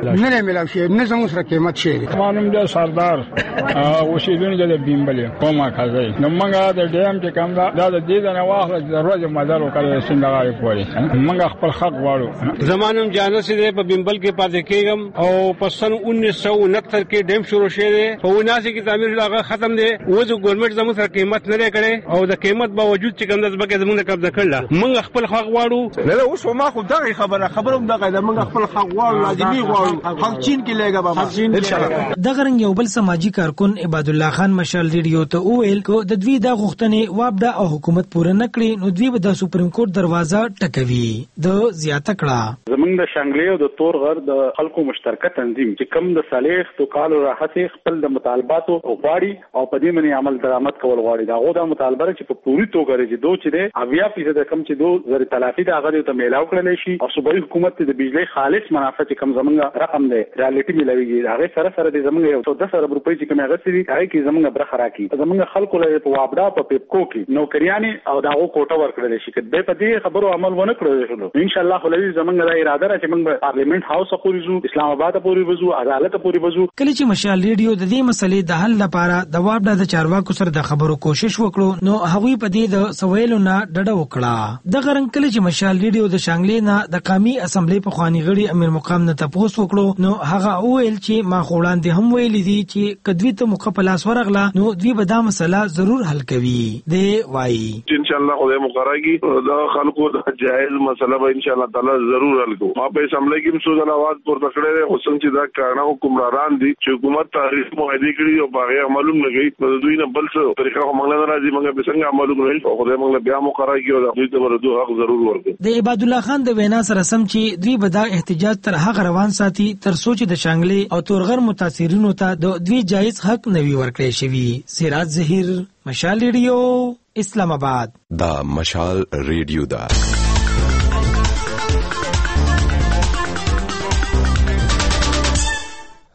نه زموږ سره قیمت شي. مانم د سردار اوسیدونکو د بیمبل کومه کوي، نو مونږه د ډیم کې کم دا د دې نه واخله د ورځې مدار وکړل سندغای پوري مونږ خپل حق غواړو. زمانم جانه سي په بیمبل کې پاتې کېږم او په سن 1969 کې ډیم شروع شوه دی، په 79 کې تعمیر هغه ختم دی، وځو ګورنمنت زموږ سره قیمت نه کړي او د قیمت باوجود چې کوم د ځمکې زموږ قبضه کړل، موږ خپل حق غواړو. نه اوس ما خو دغه خبره هم دغه موږ خپل حق غواړو، لازمي غواړو، حق چین کې لګا بابا ان شاء الله. دغه رنګ یو بل سماجی کارکون عباد الله خان مشال ریډیو ته وویل کو د دوی د غوښتنې وابډه او حکومت پوره نه کړي نو دوی به د سپریم کورټ دروازه ټکوي. د زیاته کړه زمونږ د شانګلې او د تور غر د خلکو مشترکه تنظیم چې کوم د صالح تو کال راحت خپل د مطالباتو غواړي او په دې باندې عمل درآمد کول غواړي، دا غو د مطالبه چې په پوری توګه لري چې دوی چې 80% کم چې دوی زری تلافي د هغه ته میلاو کړل شي او صوبایي حکومت د بجلی خالص منافع چې کم زمونږ رقم دی ریالټي ملويږي، هغه سره د زمونږ یو 14 روپۍ چې کوم هغه سړي هغه کې زمونږ برخه راکړي، زمونږ خلکو له په وابډا په پیپکو کې نوکریانی او داغه کوټه ورکړل شي. کله په دې خبرو عمل ونه کړو شو ان شاء الله خو لوي زمونږ د اراده را چې موږ پارلیمنت هاوس پورې زو، اسلام آباد پورې وزو، عدالت پورې وزو. کله چې مشال ریډیو د دې مسلې د حل لپاره د وابډا د چارواکو سره د خبرو کوشش وکړو نو هغوی په دې د سویلو نه ډډه وکړه. د غرنګ کله چې مشال ریډیو د شانګلې نه د قومي اسمبلی په خواني غړي امیر مقام نه تاسو وکړو نو هغه وویل چې ما خوړاندې هم ویل دي چې کدوې ته مقبلاس ورغله نو دوی به دا مسله ضرور حل کوي. دی وایي ان شاء الله خدای مقررږي دا خلکو د جایز مسله به ان شاء الله تعالی ضرور حل کوو. ما په اسمبلی کې مسوده आवाज پورته کړې خو څنګه چې دا کارنه حکمران دي چې حکومت تاریخ معاهده کړی او باغه معلوم نه کوي دوی نه بل څه طریقه هم نه راځي موږ به څنګه عمل وکړو خدای موږ بیا مقررږي او دوی ته ورته حق ضرور ورکړي. د عباد الله خان د وینا سره سم چې دوی به دا احتجاج تر هغه روان ساتي تر سوچ د شانګلې او تورغر متاثرینو ته د دوی جایز حق نوي ورکړي شوی. سراج ظهیر، مشال ریډیو، اسلام آباد. دا مشال ریډیو دا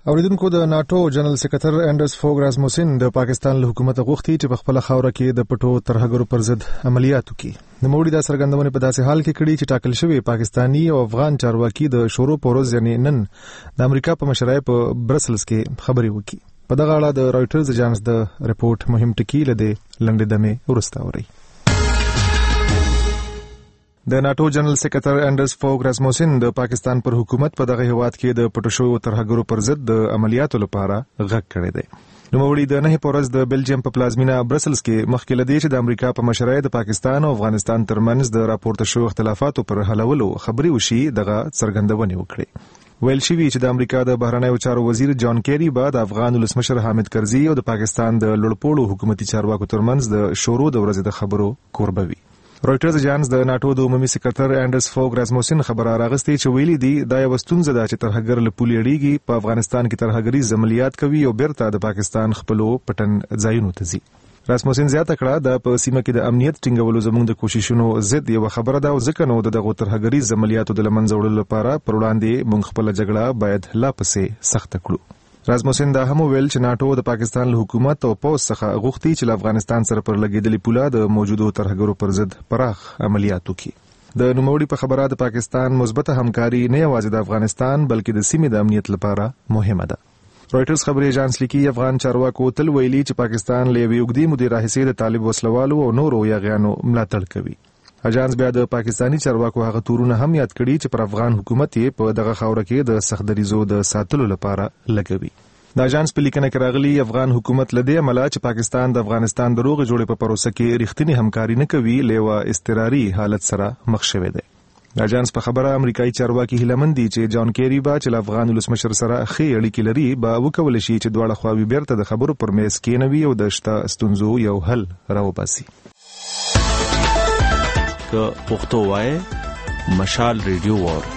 اوریدونکو د ناتو جنرال سکرټر انډرس فوګ راسموسن د پاکستان له حکومت غوښتي چې په خپل خاوره کې د پټو ترهګرو پر ضد عملیات وکړي. د موړي د سرګندونې په داسې حال کې کړي چې ټاکل شوی پاکستانی او افغان چارواکي د شورو پروز یعنی نن د امریکا په مشرۍ په برسلز کې خبري وکړي. په دغه اړه د رايټرز اژانس د ریپورت مهم ټکی لده لنډه دمه ورسته اوري. د ناتو جنرال سکرټر انډرس فوګ راسموسن د پاکستان پر حکومت په دغه هیواد کې د پټو شویو ترهګرو پر ضد د عملیاتو لپاره غږ کړی دی. نوموړي د نه پورز د بلجیم په پلازمینا برسلز کې مخکې لدی چې د امریکا په مشرۍ د پاکستان او افغانستان ترمنځ د راپورته شویو اختلافاتو پر حلولو خبري وشي دغه څرګندونه وکړي. ویل شوی چې د امریکا د بهرنیو چارو وزیر جان کیری بعد افغان ولسمشر حامد کرزي او د پاکستان د لوړپوړو حکومتي چارواکو ترمنځ د شورو د ورځې د خبرو کوربوي. رايټرز اژانس د ناتو د عمومي سکرټر انډرس فوګ راسموسن خبره راغستې چې ویلي دی دا یو ستونزه ده چې ترهګر له پولې اړيږي په افغانستان کې ترهګري عملیات کوي او بیرته د پاکستان خپلو پټن ځایونو ته ځي. راسموسن زیاته کړه د په سیمه کې د امنیت ټینګولو زموږ د کوششونو ضد یو خبره ده او ځکه نو دغه ترهګري عملیاتو د لمنځه وړلو لپاره پر وړاندې موږ خپل جګړه باید لا پسې سخت کړو. راسموسن دا هم ویل چې ناتو د پاکستان له حکومت او پوز څخه غوښتي چې له افغانستان سره پر لګیدلې پوله د موجودو ترهګرو پر ضد پراخ عملیات وکړي. د نوموړي په خبره د پاکستان مثبته همکاري نه یوازې د افغانستان بلکې د سیمې د امنیت لپاره مهمه ده. رايټرز خبري اژانس لیکي افغان چارواکو تل ویلي چې پاکستان له یوې اوږدې مودې راهیسې د طالب وسلوالو او نورو یاغیانو ملاتړ کوي. اژانس بیا د پاکستانی چارواکو هغه تورونه هم یاد کړي چې پر افغان حکومت یې په دغه خاوره کې د سخت دریزو د ساتلو لپاره لګوي. د اژانس په لیکنه کې راغلي افغان حکومت لدې عمله چې پاکستان د افغانستان د روغ جوړې په پروسه کې رښتینی همکاري نه کوي لیوا استراري حالت سره مخ شوی دی. د اژانس په خبره امریکایي چارواکي هیلمن دي چې جان کیری با چې افغان ولسمشر سره ښې اړیکې لري با وکول شي چې دواړه خواوې بیرته د خبرو پر میز کېنوي او د شته ستونزو یو حل راوباسي. که پښتو وای مشال ریډیو وور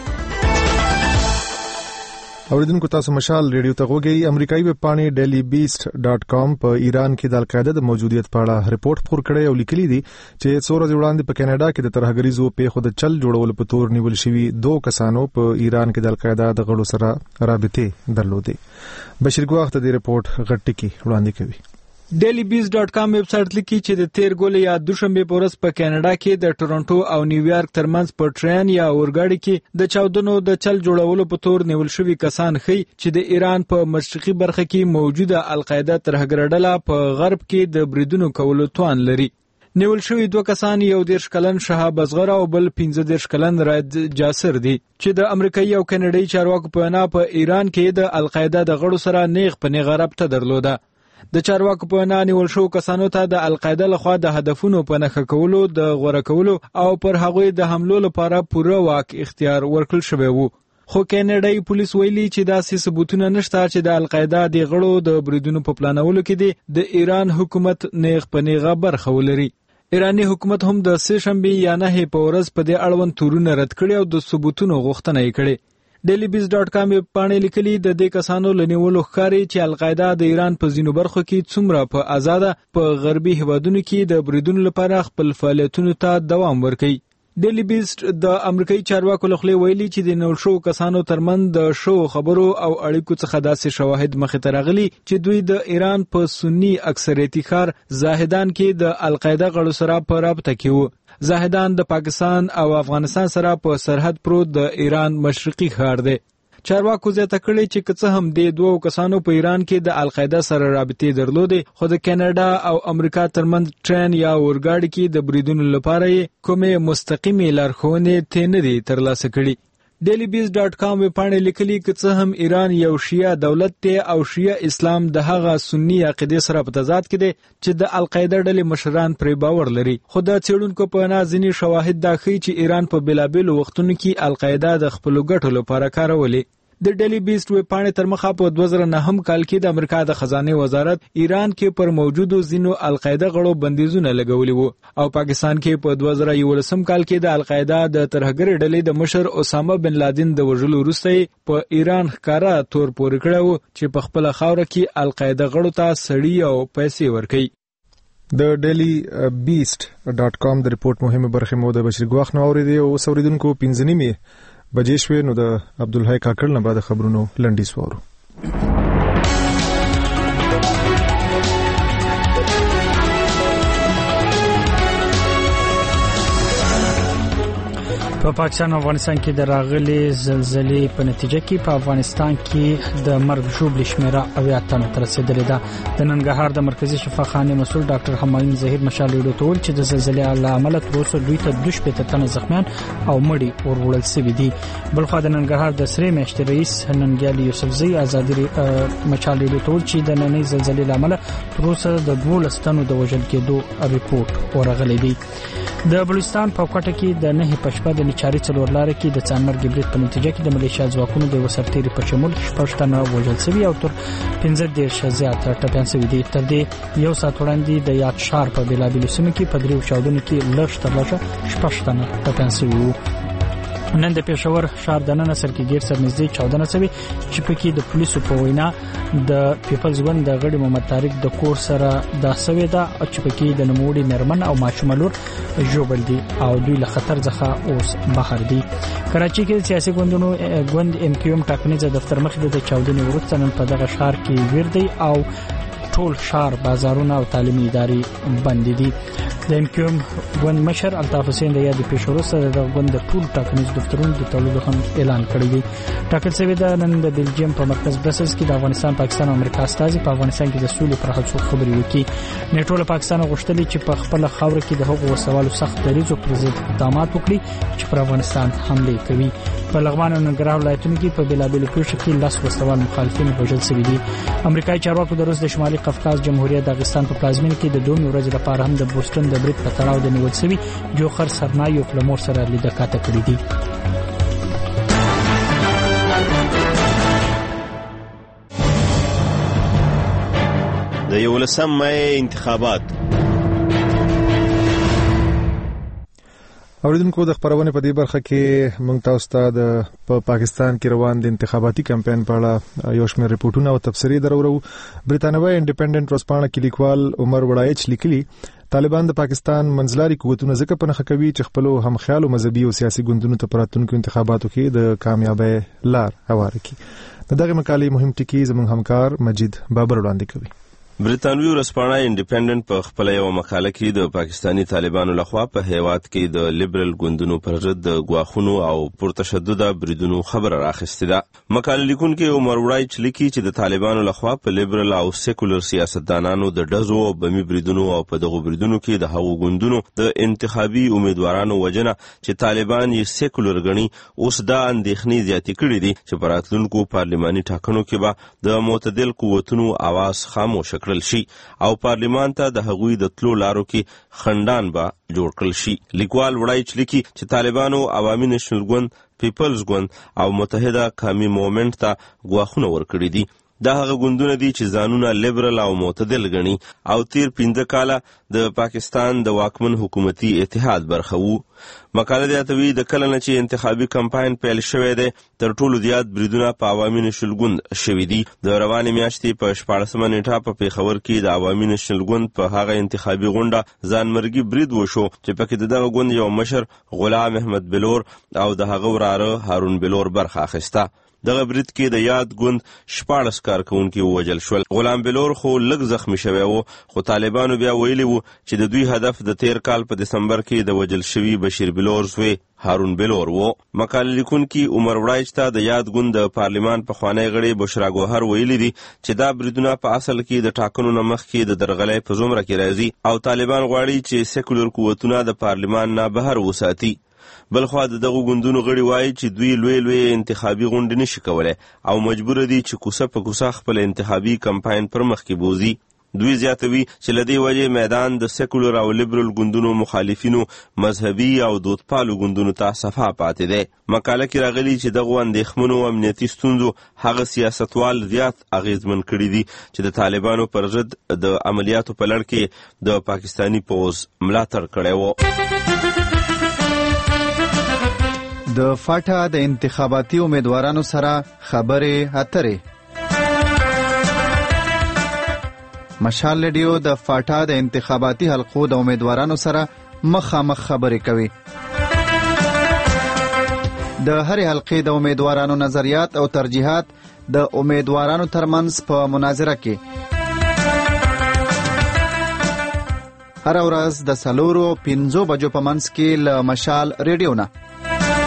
اوریدونکو تاسو مشال ریډیو ته غوږی. امریکایي ویب پاڼې dailybeast.com په ایران کې د القاعده د موجودیت په اړه ریپورت خپور کړی او لیکلي دي چې څو ورځې وړاندې په کینیډا کې د ترهګریزو پیښو د چل جوړولو په تور نیول شوي 2 کسانو په ایران کې د القاعده د غړو سره رابطې درلودې. بشیر ګواخ ته د ریپورت غټ ټکی وړاندې کوي. dailybeast.com ویب سایټ لیکي چې د تیر ګول یا دوشنبه په ورځ په کینیډا کې د ټورنټو او نیویارک ترمنځ په ټرین یا اورګاډي کې د چاودنو د چل جوړولو په تور نیول شوی کسان خي چې د ایران په مشرقي برخه کې موجوده القاعده ترهګر ډله په غرب کې د بریدونو کولو توان لري. نیول شوی 2 کسان یو 10 کلن شهاب اصغر او بل 15 کلن راید جاسر دي چې د امریکایي او کینیډایي چارواکو په وینا په ایران کې د القاعده د غړو سره نیغ په نیغه رابطه درلوده. د چارواکو په وینا نیول شو کسانو ته د القاعده لخوا د هدفونو په نښه کولو د غوړه کولو او پر هغوی د حملو لپاره پوره واک اختیار ورکړل شوی وو. خو کینیډایي پولیس ویلي چې داسې ثبوتونه نشته چې د القاعده د غړو د بریدونو په پلانولو کې د ایران حکومت نیغ په نیغه برخه ولري. ایرانی حکومت هم د سه شنبه یا نه په ورځ په دې اړوند تورونه رد کړي او د ثبوتونو غوښتنه یې کړې. dailybeast.com پاڼې لیکلي د دې کسانو لنیولو ښکاري چې القاعده د ایران په ځینو برخو کې څومره په آزاده په غربي هیوادونو کې د بریدونو لپاره خپل فعالیتونو ته دوام ورکوي. dailybeast د امریکایي چارواکو لخوا ویلي چې د نیول شو کسانو ترمنځ د شو خبرو او اړیکو څخه داسې شواهد مخې ته راغلي چې دوی د ایران په سنی اکثریتي ښار زاهدان کې د القاعده غړو سره په رابطه کې وو. زاهدان د پاکستان او افغانستان سره په سرحد پروت د ایران مشرقي ښار دی. چارواکو زیاته کړي چې که څه هم د 2 کسانو په ایران کې د القاعده سره رابطې درلودې خو د کینیډا او امریکا ترمنځ ټرین یا اورګاډي کې د بریدونو لپاره کومې مستقیمې لارښوونې ته نه دي ترلاسه کړي. dailybeast.com پاڼې لیکلي که څه هم ایران یو شیعه دولت دی او شیعه اسلام د هغه سنی عقیدې سره په تضاد کې دی چې د القاعده ډلې مشران پرې باور لري. خو د څېړونکو په وینا ځینې شواهد دا ښیي چې ایران په بیلابیلو وختونو کې القاعده د خپلو ګټو لپاره کارولې. د dailybeast ویب پاڼې تر مخه په 2009 کال کې د امریکا د خزانه وزارت ایران کې پر موجودو ځینو القاعده غړو بندیزونه لګولي وو او پاکستان کې په 2011 کال کې د القاعده د ترهګر ډلې د مشر اسامه بن لادن د وژلو وروسته په ایران ښکارا تور پورې کړو چې په خپل خاوره کې القاعده غړو ته سړی او پیسې ورکړي. د dailybeast.com د ریپورت مهمه برخه مو د بشیر ګواخ نو اوریدي او اوریدونکو 15 بجې شوې نو د عبدالحی کاکړ نه بعد خبرونو لنډیز وورو. په پاکستان او افغانستان کې د راغلي زلزلې په نتیجه کې په افغانستان کې د مرګ ژوبل شمیره 80 تنو ته رسیدلې ده. د ننګرهار د مرکزی شفاخانه مسؤل ډاکټر حمایم زهیر مشال ډیرو ټول چې د زلزلې عامل تر اوسه دوی ته 2 تنه زخمیان او مړي ورغړل شوي دي. بلخو د ننګرهار د سری میاشتې رئیس ننګیالي یوسفزئی ازادي مشال ډیرو ټول چې د نننۍ زلزلې عامل تر اوسه د 12 تنو د وژل کېدو ریپورت ورغلی دی. د بلوچستان په کوټه کې د 9 پښپا د چاري څلور لارې کې د څانمرګ برید په نتیجه کې د ملیشیا ځواکونو د وسرتيري په شمول 6 تنه وژل شوي او تر 15 زیات ټپيان شوي دي. تر دې یو ساعت وړاندې د یاد شهر په بلابل سیمه کې په دریو چاودنو کې لږ تر لږه 6 تنه ټپيان شوي وو. نن د پېښور ښار د نن سر کې ډیر سر نږدې چاودنه شوي چې پکې د پولیسو په وینا د پیپلز ګوند د غړي محمد طارق د کور سره د سوي دا چې پکې د نموړي مرمن او ماشوملور جوړل دي او دوی له خطر څخه اوس بهر دي. کراچي کې سیاسي ګوندونو ګوند ام کیو ام ټاکنیز دفتر مخ د چاودنې وروسته نن په دغه ښار کې ویر دی او ټول ښار بازارونه او تعلیمي ادارې بند دي. د ام کیو ام ګوند مشر الطاف حسین د یاد پیښورو سره د ګوند د ټول ټاکنیز دفترونو د تولید هم اعلان کړی دی. ټاکل شوی د نن د بلجیم په مرکز برسلز کې د افغانستان پاکستان او امریکا استازي په افغانستان کې د سولې پر هڅو خبرې وکړي. نیټو له پاکستان غوښتل چې په خپل خاور کې د هغو سوالو سخت دریځ پر ضد اقدامات وکړي چې پر افغانستان حمله کوي. په لغمان او ننګرهار ولایتونو کې په بلابل پیښو کې لاس وسوال مخالفین وژل شوي دي. امریکایي چارواکو د روس د شمالي قفقاز جمهوریت داغستان په پلازمینه کې د 2 ورځې لپاره هم د بوسټن د برید په تړاو د نیول شوي جوخر سرنای او فلمور سره لیدکاته کړې دي. د 11 مې انتخابات اوریدونکو د خبرونه په دې برخه کې مونږ تاسو ته د پاکستان کې روان د انتخاباتي کمپاین په اړه یو شمېر ریپورتونه او تبصرې درورو. بریټانوي انډیپندنت ورځپاڼه کې لیکوال عمر وړایچ لیکلي طالبان د پاکستان منځلاري قوتونه ځکه په نخښه کوي چې خپل هم خیال او مذهبي او سیاسي ګوندونو ته پراتونکو انتخاباتو کې د کامیابی لار هواره کړي. دغه مقالې مهم ټکي زموږ همکار مجید بابر وړاندې کوي. بریټانوي ورځپاڼه انډیپندنت په خپل یو مقاله کې د پاکستانی طالبانو لخوا په هیواد کې د لیبرل ګوندونو پر ضد د غواخونو او پرتشدد بریدونو خبره راخسته ده. مقاله لیکونکي عمر وړایچ لیکي چې د طالبانو لخوا په لیبرل او سیکولر سیاستدانانو د ډزو او بمی بریدونو او په دغه بریدونو کې د هغو ګوندونو د انتخابي امیدوارانو وجنه چې طالبان یې سیکولر غني اوس دا اندېښنې زیاتې کړې دي چې په راتلونکو پارلماني ټاکنو کې به د معتدل قوتونو आवाज خاموش کړل شي او پارلیمان ته د هغوی د تلو لارو کې خندان به جوړ کړل شي. لیکوال وړایچ لیکي چې طالبانو عوامي نېشنل ګوند، پیپلز ګوند او متحده قومي موومېنټ ته غواخونه ورکړي دي. دا هغه ګوندونه دي چې ځانونه لیبرل او معتدل غني او تیر 15 کاله د پاکستان د واکمن حکومتي اتحاد برخه وو. مقاله د د کله نه چې انتخابي کمپاین پیل شوی دی تر ټولو زیات بریدونه په عوامي نېشنل ګوند شوي دي. د روانې میاشتې په 14 نیټه په پیښور کې د عوامي نېشنل ګوند په هغه انتخابي غونډه ځانمرګي برید وشو چې پکې دغه ګوند یو مشر غلام احمد بلور او د هغه وراره هارون بلور برخه اخیسته. دغه برید کې د یاد ګوند 14 کارکونکي وژل شول. غلام بلور خو لږ زخمی شوی وو خو طالبانو بیا ویلي وو چې د دوی هدف د تیر کال په دسمبر کې د وژل شوي بشیر بلور زوی هارون بلور وو. مقاله لیکونکي عمر وړایچ ته د یاد ګوند د پارلیمان پخوانی غړي بشرا ګوهر ویلي دي چې دا بریدونه په اصل کې د ټاکنو نه مخکې د درغلۍ په زمره کې راځي او طالبان غواړي چې سیکولر قوتونه د پارلیمان نه بهر وساتي. بلخوا دغه ګوندونو غړي وایي چې دوی لوی انتخابي غونډې نشي کولای او مجبور دي چې کوسه په کوسه خپل انتخابي کمپاین پر مخ کې بوزي. دوی زیاتوي چې لدی وجه میدان د سیکولر او لیبرل ګوندونو مخالفینو مذهبي او دودپالو ګوندونو ته صفه پاتې ده. مقاله کې راغلي چې دغه اندېښمنو امنیتي ستونزو هغه سیاستوال زیات اغیزمن کړي دي چې د طالبانو پر ضد د عملیاتو په لړ کې د پاکستانی پوز ملاتړ کړی و. د فاټا د انتخاباتي امیدوارانو سره خبرې اترې. مشال ریډیو د فاټا د انتخاباتي حلقو د امیدوارانو سره مخامخ خبرې کوي. د هرې حلقې د امیدوارانو نظریات او ترجیحات د امیدوارانو ترمنځ په مناظره کې هر ورځ د 4 او 5 بجو په منځ کې له مشال ریډیو نه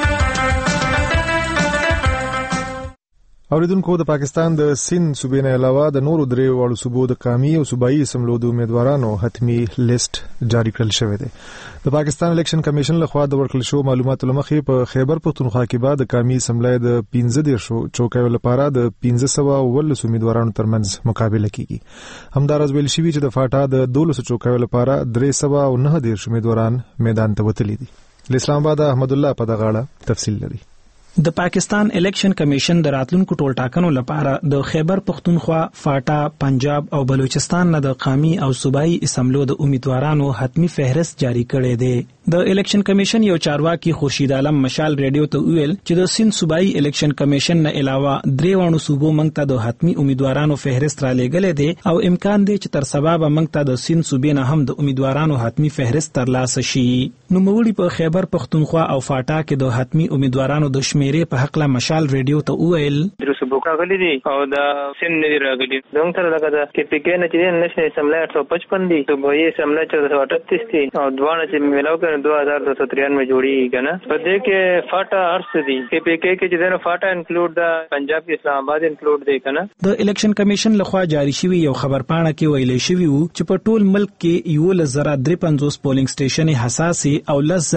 اوریدونکو د پاکستان د سند صوبې نه علاوه د نورو درې واړو صوبو د قومي او صوبایي اسمبلیو د امیدوارانو حتمی لیست جاری کړل شوی دی. د پاکستان الیکشن کمیشن لخوا د ورکړل شو معلوماتو لمخې په خیبر پختونخوا کې بعد د قومي اسمبلی د 15 چوکیو لپاره د 1519 امیدوارانو ترمنځ مقابله کیږي. همدارس ویل شوی چې د فاټا د 12 چوکیو لپاره 319 امیدواران میدان ته وتلي دي. اسلام آباد احمد الله په دغه اړه تفصیل لري. د پاکستان الیکشن کمیشن د راتلونکو ټول ټاکنو لپاره د خیبر پختونخوا، فاټا، پنجاب او بلوچستان نه د قومي او صوبایي اسمبلیو د امیدوارانو حتمی فهرست جاری کړی دی. د الیکشن کمیشن یو چارواکي خورشید عالم مشال ریډیو ته ویل چې د سند صوبایي الیکشن کمیشن نه علاوه درې وانو صوبو موږ ته د حتمی امیدوارانو فهرست را لېږلی دی او امکان دی چې تر سبا به موږ ته د سند صوبې نه هم د امیدوارانو حتمی فهرست ترلاسه شي. نوموړي په خیبر پختونخوا او فاټا کې د حتمی امیدوارانو د شمیرې په حق لا مشال ریډیو ته ویل درې صوبو راغلي دي او د سند نه راغلي دوم تر لکه د کې پی کې نه چې نشنل اسمبلی 855 دي صوبایي اسمبلی 438 دي او دوه چې ملاو کړي 2293 جوړي کنه په دې کې فاټا ارس دي کې پی کې چې دنه فاټا انکلود د پنجاب کې اسلام آباد انکلود دي کنه. د الیکشن کمیشن لخوا جاری شوی یو خبر پاڼه کې ویل شوی وو چې په ټول ملک کې 1,053 پولینګ سټیشن حساسي او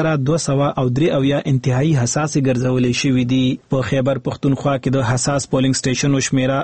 10,203 انتهایی حساسي ګرځولې شوی دي. په خیبر پختونخوا کې د حساس پولینګ سټیشنو شمیره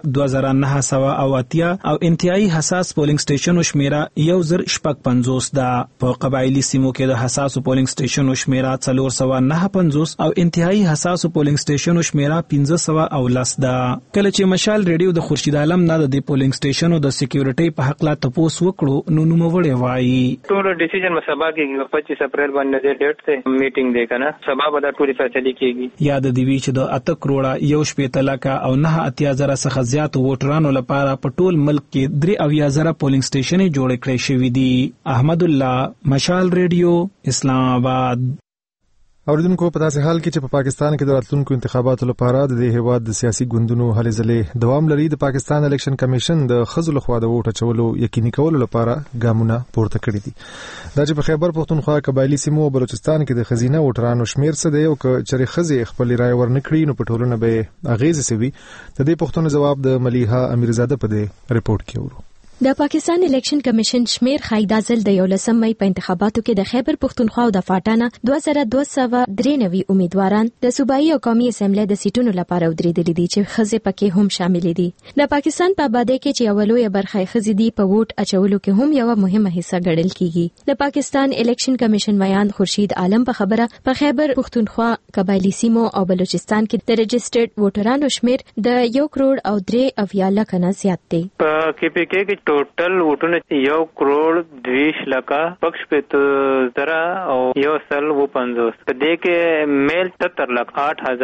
2980 او انتهایی حساس پولینګ سټیشنو شمیره 1055 ده. په قبایلی سیمو کې د حساس پولینګ سټیشنو شمیره 459 او انتهایی حساس پولینګ سټیشنو شمیره 1510 ده. کله چې مشال ریډیو د خورشید عالم نه د پولینګ سټیشنو د سکیورټي په حق لا تاسو وکړو نو نوموړی وایي ټول ډیسیژن مسابقه کې 25 اپریل باندې د ډیټ ته میټینګ دی کنه سبا به دا ټول فیصله کیږي. یاد دی چې د 8 کروڑه 1.8 لک او 9.0 څخه زیات ووټرانو لپاره په ټول ملک کې 3.0 پولینګ سټیشن جوړ کړی شوی دی. احمد الله، مشال ریډیو، اسلام آباد. اوریدونکو په داسې حال کې چې په پاکستان کې د راتلونکو انتخاباتو لپاره د دې هیواد د سیاسي ګوندونو هلې ځلې دوام لري، د پاکستان الیکشن کمیشن د ښځو لخوا د ووټ اچولو یقیني کولو لپاره ګامونه پورته کړي دي. دا چې په خیبر پختونخوا، قبایلی سیمو او بلوچستان کې د ښځینه ووټرانو شمیر څه دی او که چېرې ښځې خپلې رایې ورنکړي نو په ټولنه به یې اغېزې څه وي، د دې پوښتنو ځواب د ملیحه امیرزاده په دې رپورټ کې اورو. د پاکستان الیکشن کمیشن شمیر خایدا ځل د 11 مې په انتخاباتو کې د خیبر پختونخوا او د فاټا نه 2293 امیدواران د صوبایي او قومي اسمبلی د سیټونو لپاره ودرېدلي دي چې ښځې پکې هم شامل دي. د پاکستان په آبادی کې چې یو لوی برخه ښځې دي په ووټ اچولو کې هم یو مهمه حصہ ګڼل کیږي. د پاکستان الیکشن کمیشن ویان خورشید عالم په خبره په خیبر پختونخوا، قبایلی سیمو او بلوچستان کې د رجسټرډ ووټرانو شمیر د 1 کروڑ او 3 لک نه زیات دی. په کې پی کې ټوټل ووټونه 1 کروڑ 20 لک 55,000 او 150 په دې کې میل 70 لک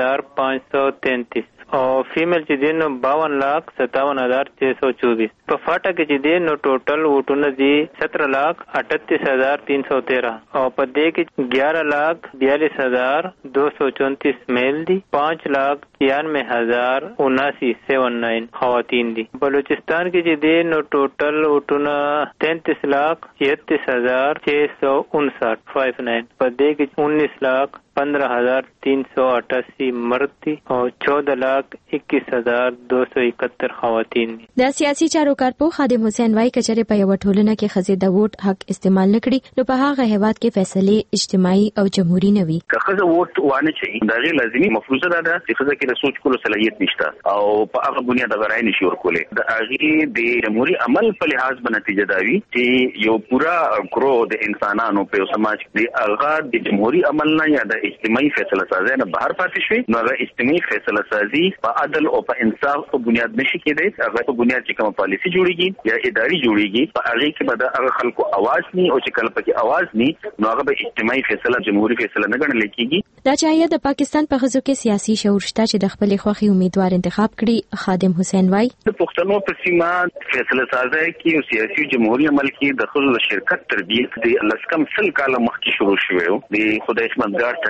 8,533 او فیمیل چې دین 52,57,624. په فاټا کې چې دین نو ټوټل ووټونه دي 17,38,313 او په دې کې 11,42,234 میل دي، 5,93,79 خواتین دي. بلوچستان کې چې دین نو ټوټل ووټونه 33,36,659 په دې کې 19,15,388 مرد دي او 14,21,271 خواتین دي. د سیاسي چارو کارپو خادم حسین وای کچره په یو ټولنه کې ښځې د ووټ حق استعمال نکړي نو په هغه هیواد کې فیصله اجتماعي او جمهوریت نه وي. که ښځه ووټ وانه چي دا غیر لازمي مفروضه ده چې ښځه کې د سوچ کولو صلاحیت نشته او په هغه بنیاد غوړای نشي ورکولې. د هغه د جمهوریت عمل په لحاظ باندې نتیجه داوي چې یو پورا کرو د انسانانو په سماج کې هغه د جمهوریت عمل نه یا د اجتماعي فیصله سازي نه بهر پاتې شوی نو هغه اجتماعي فیصله سازي په عدل او په انصاف په بنیاد نشي کېدای. هغه په بنیاد چې کوم پالیسي جوړیږي یا اداري جوړیږي په هغه کې به د هغه خلکو आवाज ني او چې کله پکې आवाज ني نو هغه به اجتماعي فیصله جمهوریت فیصله نه ګڼل کېږي. دا چې د پاکستان په ښځو کې سیاسي شعور شته چې د خپل خوښي امیدوار انتخاب کړي. خادم حسین وای د پښتنو په سیمه فیصله سازي کې او سیاسي جمهوریت عمل کې د ښځو شرکت تربیت د لسکم سل کاله مخکې شروع شوی و. د خدای خدمتګار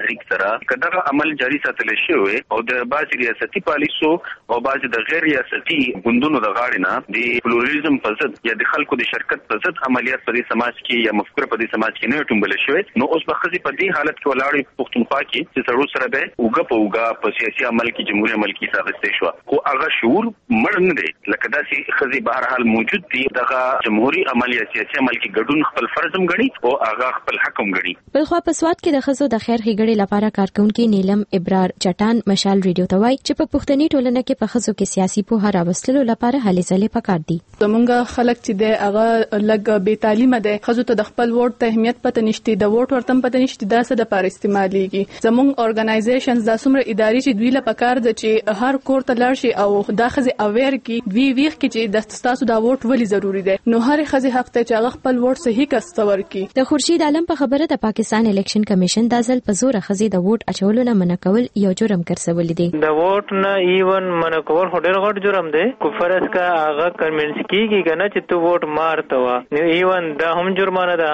تحریک سره کداغه عمل جاری ساتل شوی او د بعض ریاستي پالیسو او بعض د غیر ریاستي ګوندونو د غاړې نه د پلورالېزم په ضد یا د خلکو د شرکت په ضد عملیات په دې سماج کې یا مفکوره په دې سماج کې نه ټومبل شوی. نو اوس به خزي په دې حالت کې ولاړې پښتونخوا کې چې سړو سره به اوګه په سیاسي عمل کې جمهوریت عمل کې ثابت شو خو هغه شعور مړ نه دی لکه داسې خزي به هر حال موجود دي دغه جمهوریت عمل یا سیاسي عمل کې ګډون خپل فرض هم غني او هغه خپل حق هم غني. بلخوا په سواد کې د خزو د خیر ښېګړې لپاره کارکونکو نیلم ابرار چټان مشال ریډیو ته وایي چې په پښتني ټولنه کې په خزو کې سیاسي پوهه راوستلو لپاره هلې ځلې پکار دي. زمونږ خلک چې د هغه لګ بې تعلیمه دي خزو ته د خپل ووټ ته اهمیت پته نشته د ووټ ورته پته نشته دا څه د لپاره استعماليږي. زمونږ اورګنایزیشنز د څومره ادارې چې دوی له پکار د چې هر کور ته لاړ شي او دا خزي اویر کی دوی ویخ کې چې د تاسو دا ووټ ولې ضروری دی. نو هر خزي حق ته چې هغه خپل ووټ صحیح کستور کی. د خورشید عالم په خبره د پاکستان الیکشن کمیشن د ځل په زور خزي د ووټ اچولو نه منع کول یو جرم ګرځول دي. د ووټ نه ایون منع کول ډېر غټ جرم دی. کو فرض کا هغه کنوینس کیږي کنه چې تو ووټ مارته وا نو ایون دا هم جرمانه ده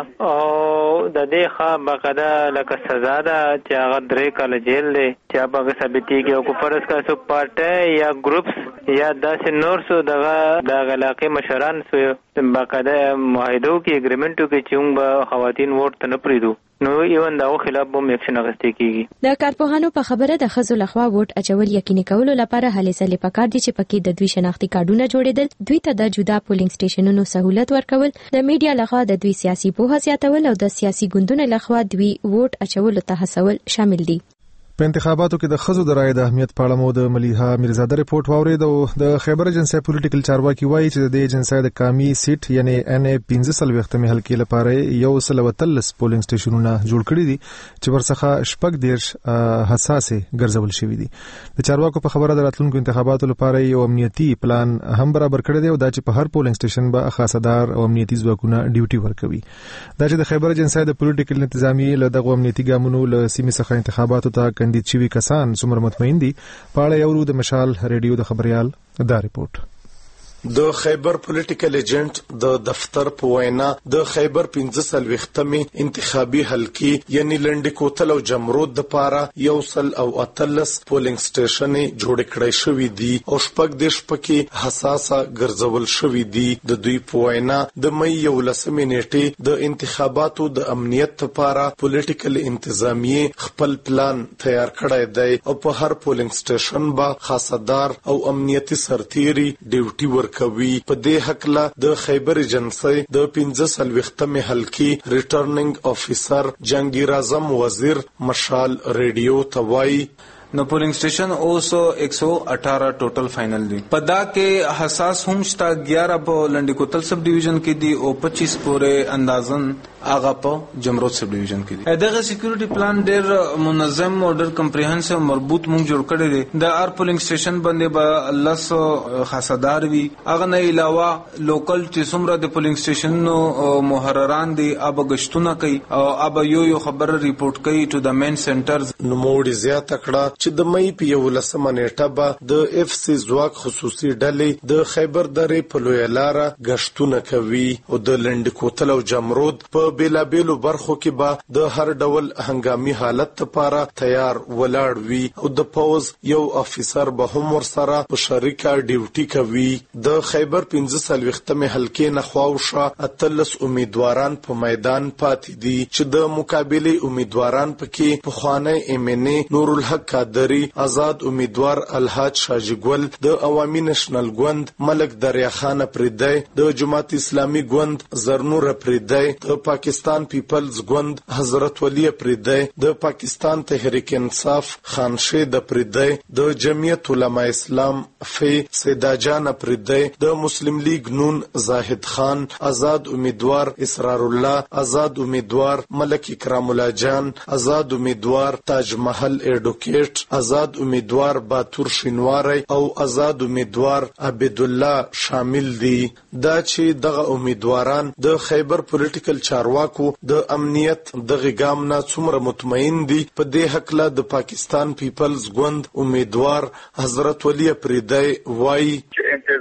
او د دې ښه بقدا لکه سزا ده چې هغه 3 کال جیل دی چې هغه ثابتېږي. او کو فرض کا سو پارټي یا ګروپس یا داسې نور سو دغه د علاقې مشران سو بقدا معاهدو کې اګریمنټو کې چې موږ خواتین ووټ نه پریدو نو ایون داو خلاف بم اکشن اخیستل کیږي. د کارپوهانو په خبره د خزو لخوا ووټ اچول یقیني کولو لپاره هلې ځلې پکار دي چې پکې د دوی شناختی کارډونه جوړېدل دوی ته د جدا پولینګ سټیشنونو سہولت ورکول د میډیا لخوا د دوی سیاسي پوهه زیاتول او د سیاسي ګوندونو لخوا دوی ووټ اچولو ته هڅول شامل دي. په انتخاباتو کې د خزو د رایې د اهمیت په اړه مو د ملیحه میرزاده ریپورت واورید او د خیبر ایجنسی پولیټیکل چارواکي وایي چې د ایجنسی د کامی سیټ یعنی ان ای 15 وختمه حلقې لپاره یو سلوتلس پولینګ سټیشنونه جوړ کړي دي چې ورڅخه شپږ ډیر حساسه ګرځول شوی دي. د چارواکو په خبره د راتلونکو انتخاباتو لپاره یو امنیتي پلان هم برابر کړی دی او دا چې په هر پولینګ سټیشن به خاصدار او امنیتي ځواکونه ډیوټي ورکوي. دا چې د خیبر ایجنسی د پولیټیکل انتظامی له دغه امنیتي ګامونو له سیمې څخه انتخاباتو ته کاندید شوي کسان څومره مطمئن دي په اړه یو د مشال ریډیو د خبريال دا ریپورت. د خیبر پولیټیکل ایجنټ د دفتر په وینا د خیبر 15 وختمي انتخابي حلقې یعنی لنډی کوتل او جمرود د پاره یو سل او اتلس پولینګ سټیشن جوړ کړی شوی دی او شپږ د شپکې حساسه ګرځول شوی دی. د دوی په وینا د مې 11 نیټه د انتخاباتو د امنیت لپاره پولیټیکل انتظامیه خپل پلان تیار کړی دی او په هر پولینګ سټیشن با خاصدار او امنیتي سرتیري ډیوټي کوي. په دې حق لا د خیبر ایجنسی د 15 وختمه حلقې ریټرننګ افیسر جنگیر اعظم وزیر مشال ریډیو توای نو پولینګ سټیشن اوس 118 ټوټل فائنل دي. پدا کې حساس هم شتا 11 په لنډی کوتل سب ډیویژن کې دي او 25 پورې اندازن هغه په جمرود سب ډیویژن کې دي. دغه سکیورټي پلان ډېر منظم او ډېر کمپریهنسیو مربوط مونږ جوړ کړی دی. د ار پولینګ سټیشن باندې به 10 خاصدار وي. هغه نه علاوه لوکل چې څومره د پولینګ سټیشنونو محرران دي اب غشتونه کوي او اب یو خبر ریپورت کوي ټو د مین سنټرز. نو موډ زیات کړه چې د مې په 11 نیټه به د اف سی ځواک خصوصي ډلې د خیبر درې په لوی لاره غشتونه کوي او د لنډ کوتل او جمرود په بیلابیلو برخو کې به د هر ډول هنګامي حالت لپاره تیار ولاړ وي او د پوز یو افیسر به هم ورسره په شریکه ډیوټي کوي. د خیبر 15 وختمه حلقې نه خواوشه اتلس امیدواران په میدان پاتې دي چې د مقابله امیدواران پکې په خوانه ایمنه نور الحق قادری آزاد امیدوار الحاج شاجګل د عوامي نېشنل ګوند ملک دریا خان پردای د جماعت اسلامي ګوند زرنور پردای د پاکستان پیپلز ګوند حضرت ولی پردای د پاکستان تحریک انصاف خانشید پردای د جمعیت علماء اسلام فی سیدا جان پردای د مسلم لیگ نون زاهد خان آزاد امیدوار اسرار الله آزاد امیدوار ملک اکرام الله جان آزاد امیدوار تاج محل ایڈوکیٹ آزاد امیدوار باتور شینواری او آزاد امیدوار عبد الله شامل دي. دا چې دغه امیدواران د خیبر پولیټیکل چارواکو د امنیت د غام نه څومره مطمئن دي په دې حق له د پاکستان پیپلز ګوند امیدوار حضرت ولی پردای وای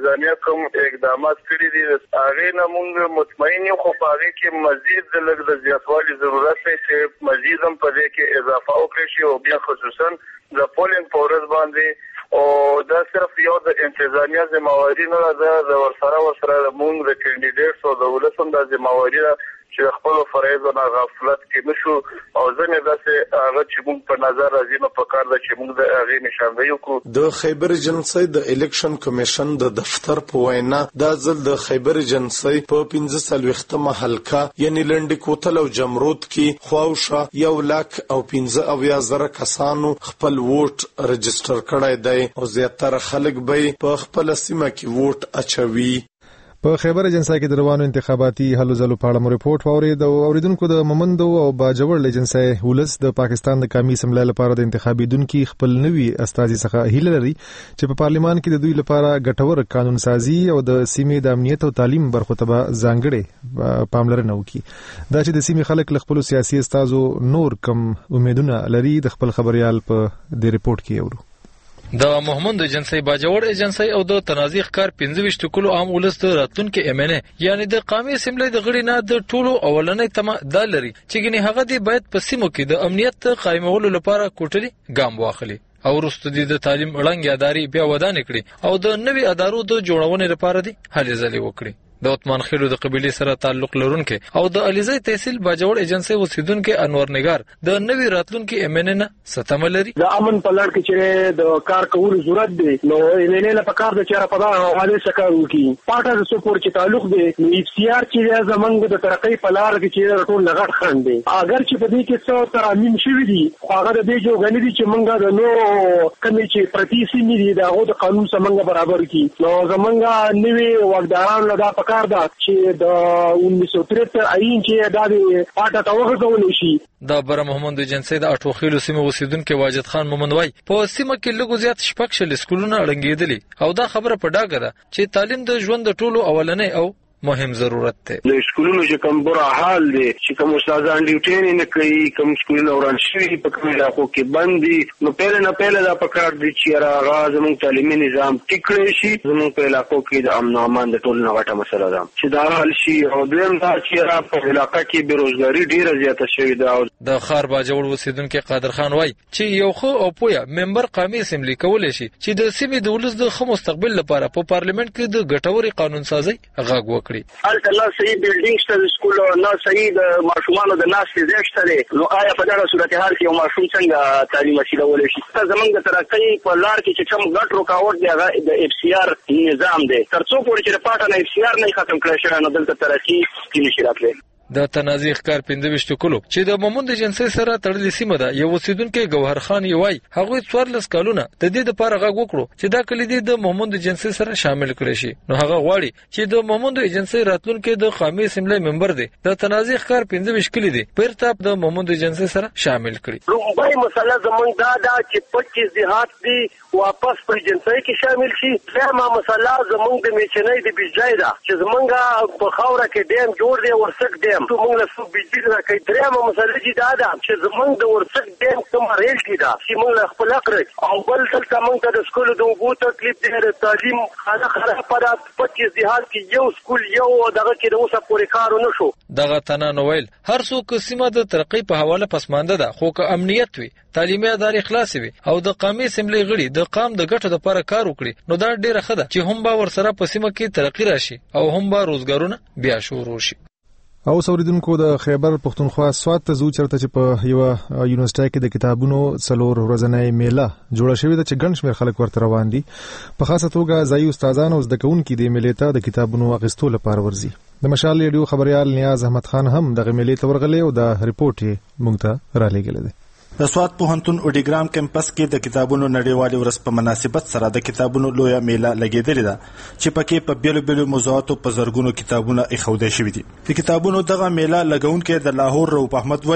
انتظامیه کوم اقدامات کړي دي هغه نه موږ مطمئن یو، خو په هغه کې مزید د لږ د زیاتوالي ضرورت دی چې مزید هم په دې کې اضافه وکړي شي او بیا خصوصا د پولینګ په ورځ باندې او دا صرف یو د انتظامیه ذمہواری نه ده، د ورسره موږ د کینډیډیټس او د ولسم د ذمہواری ده چې خپل فرایض نه غفلت کې نشو او ځنه داسې هغه چې موږ په نظر راځي نو په کار ده چې موږ د هغه نشاندهي وکړو. د خیبر ایجنسی د الیکشن کمیشن د دفتر په وینا دا ځل د خیبر ایجنسی په 15 حلقه یعنی لنډی کوتل او جمرود کې خواوشه 1,15,000 کسانو خپل ووټ رجستر کړی دی او زیاتره خلک به په خپل سیمه کې ووټ اچوي. په خیبر ایجنسی کې د روانو انتخاباتي هلو ځلو په اړه مو ریپورت واورید او اوریدونکو د مومندو او باجوړ ایجنسی ولس د پاکستان د قومي اسمبلی لپاره د انتخابي دونکو خپل نوي استازي څخه هیله لري چې په پارلیمان کې د دوی لپاره ګټور قانون سازي او د سیمې د امنیت او تعلیم برخو ته ځانګړي پاملرنه وکړي. دا چې د سیمې خلک له خپل سیاسي استازو نور کم امیدونه لري د خپل خبريال په د ریپورت کې اورو. د محمد ایجنسی باجوړ ایجنسی او د تنازیخ کار 25 کلو عام ولست راتلونکو امنه یعنی د قومي اسمبلی د غړي نه د ټولو اولنې تمه د لري چې ګنې هغه دی باید په سیمو کې د امنیت قائمولو لپاره کوټلي ګام واخلي او وروسته د تعلیم وړاندې ادارې بیا ودانې کړي او د نوي ادارو د جوړونې لپاره دی هلې ځلې وکړي. د عثمان خیلو د قبيله سره تعلق لرونکي او د علیزی تحصیل باجوړ ایجنسی اوسیدونکو انور نگار د نوی راتلونکو امننه ستمه لري. د امن په لړ کې چې د کار کولو ضرورت دی نو امننه په کار د چیرې په حواله سکه وکي پاټه د سپور چې تعلق دی نو اف سی آر چې زمونږ د ترقۍ په لار کې چې ټول لغړ خان دی اگر چې په دې کې څو تر امین شوی دی هغه د دې جوړګنې دي چې مونږ د نو کمی چې پرتیسی مې د هغه د قانون سره مونږ برابر کی نو زمونږ نوی وګداران لدا کار دا چې د 1973 عین چې د پاټه توغه کول شي. د بر محمد ایجنسی د اټوخیلو سیمه اوسیدونکو واجد خان مومندوی په سیمه کې لږ زیات شپږ شل سکولونه اړنګېدلي او دا خبره په ډاګه ده چې تعلیم د ژوند د ټولو اولنې او مهم ضرورت ده. د سکولونو چې کوم بره حال دي چې کوم استادان ډیوټي نه کوي کوم سکولونه وران شي په کوم علاقو کې بندي نو پهله دا پکار دي چې راغ زموږ تعلیمي نظام ټیکړي شي زموږ په علاقو کې د امن او امان د ټولو غټه مسله ده چې دا حل شي او دویم دا چې را په علاقې کې بیروزګاری ډیره زیاته شوې ده. د خار باجوړ اوسیدونکو قادر خان وای چې یو خو او پویا ممبر قومي اسمبلی کولای شي چې د سیمې د ولس د خو مستقبل لپاره په پارلیمنت کې د ګټوري قانون سازي غږ وکړي. البته نه صحیح بلډینګ شته سکول نه صحیح د ماشومانو د ناس فزیک شته نو آیا په دغه صورتحال کې یو ماشوم څنګه تعلیم حاصلولای شي؟ زمونږ د ترقۍ په لار کې چې کوم ګټ رکاوټ دی هغه د اف سی آر نظام دی ترڅو پورې چې پاټه نه اف سی آر نه ختم کړی شي نو دلته ترقۍ نشي راتلی. د تنازیخ کار 25 کلو چې د محمد ایجنسی سره تړلې سیمه ده یو اوسیدونکو گوهر خان یوای هغه 14 کالونه د دې لپاره غږ وکړو چې دا کلیدي د محمد ایجنسی سره شامل کړي شي نو هغه غواړي چې د محمد ایجنسی راتلونکو د قومي اسمبلی ممبر دی د تنازیخ کار 15 کلی دی پرته د محمد ایجنسی سره شامل کړي. لومړی مسله زمونږ دا چې 25 دیهات دی واپس په ایجنسی کې شامل شي. دویمه مسله زمونږ د میچنۍ د بجای ده چې زمونږ په خاوره کې ډیم جوړ دی ورسک ډیم موږ له څو بجلی راکې درېمه مسله چې دا ده چې زمونږ د ورسک ډیم کوم ریل کې ده چې موږ له خپل اقرج او بل دلته موږ د سکول د وګو تکلیف دی د تعلیم خلک پر 25 دیهات کې یو سکول یو دغه کې د اوسه پورې کار نشو. دغه تنانویل هر څوک سیمه د ترقۍ په حواله پسمانده ده خو که امنیت وي تعلیمي ادارې خلاص وي او د قومي اسمبلی غړي د قام د ګټو لپاره کار وکړي نو دا ډیره ښه ده چې هم با ورسره په سیمه کې ترقۍ راشي او هم با روزګارونه بیا شروع شي. او اوریدونکو د خیبر پښتونخوا سواد ته زو چرته چې په یو یونیورسيټي کې د کتابونو څلور ورځنۍ میله جوړه شوې ده چې ګڼ شمېر خلک ورته روان دي په خاصه توګه ځایي استادان او زده کوونکي د میلې ته د کتابونو اخیستو لپاره ورځي. د مشال ریډیو خبريال نیاز احمد خان هم د میلې ته ورغلی او د ریپورت یې موږ ته را لېږلی دی. د سواد پوهنتون اوډیګرام کمپس کې د کتابونو نړیوالې ورځ په مناسبت سره د کتابونو لویه میله لګېدلې ده چې پکې په بیلو بیلو موضوعاتو په زرګونو کتابونه ایښودل شوي دي. د کتابونو دغه میله لګونکي د لاهور رؤف احمد وای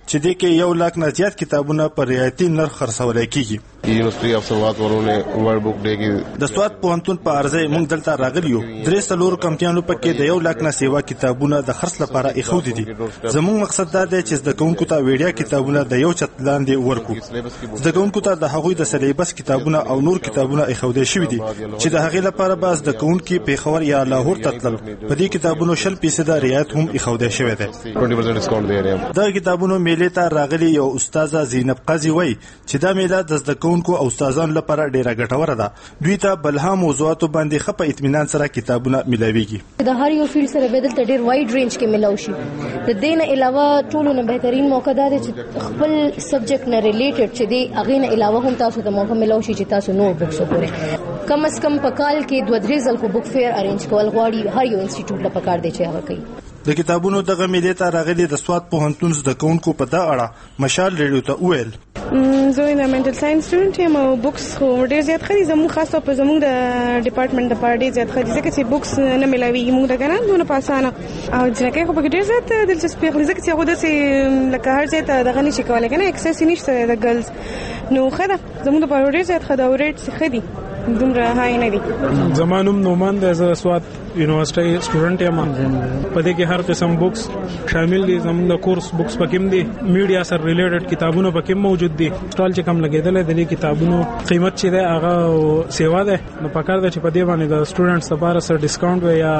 چې د کې 1 لک نه زیات کتابونه په رعایتي نرخ خرڅول کیږي. یونیورسيټي اف سوات ورونه ورډ بک دی کې د سوات پوهنتون په ارزه موږ دلته راغلیو. 3 کمپیانو پکې د 1 لک نه سیوا کتابونه د خرڅ لپاره ایښودي دي. زموږ مقصد دا دی چې د کوونکو ته ویډیا کتابونه د یو چت لاندې ورکو. د کوونکو ته د هغوی د سلیبس کتابونه او نور کتابونه ایښودل شوي دي چې د هغې لپاره باز د کوونکي پیښور یا لاهور ته تلل. په دې کتابونو 100% رعایت هم ایښودل شوی دی. 20% ډیسکاونټ دی. دا کتابونو میلې ته راغلي یو استاد زینب قاضي وایي چې دا میله د زده کوونکو او استادانو لپاره ډیره ګټوره ده. دوی ته بلها موضوعاتو باندې ښه په اطمینان سره کتابونه ملاويږي. د هر یو فیلډ سره بدل ته ډیر وایډ رینج کې ملاو شي. د دې نه علاوه ټولو نه بهترین موقع ده چې خپل سبجیکټ نه ریلیټډ چې دی هغه نه علاوه هم تاسو ته موقع ملاو شي چې تاسو نور بوکس وګورئ. کم از کم په کال کې 2-3 ځل خو بک فیر ارینج کول غواړي. هر یو انسټیټیوټ لپاره کار دی چې هغه کوي. د کتابونو دغه میلې ته راغلي د سوات پوهنتون زده کوونکو په دا اړه مشال ریډیو ته وویل زه د منټل ساينس سټوډنټ یم او بوکس خو ډېر زیات خري زموږ خاص په زموږ د ډپارټمنټ د پاره ډېر زیات خري ځکه چې بوکس نه ملاويږي موږ د ګران دونه پاسانه او ځکه خو په ډېر زیات دلچسپي خو ځکه چې هغه د لکه هر ځای ته دغه نشي کولای کنه اکسس نشته د ګرلز نو خدا زموږ د پاره ډېر زیات خدا او ریټ خدي دومره هاي نه دي. زمانوم نومان د سوات یونیورسيټي سټوډنټ یم. په دې کې هر قسم بوکس شامل دي. زموږ د کورس بوکس پکې دي. میډیا سره ریلیټډ کتابونه پکې موجود دي. سټال چې کم لګیدل د دې کتابونو قیمت چې ده هغه سیوا ده. نو پکار ده چې په دې باندې د سټوډنټس لپاره سره ډیسکاونټ وي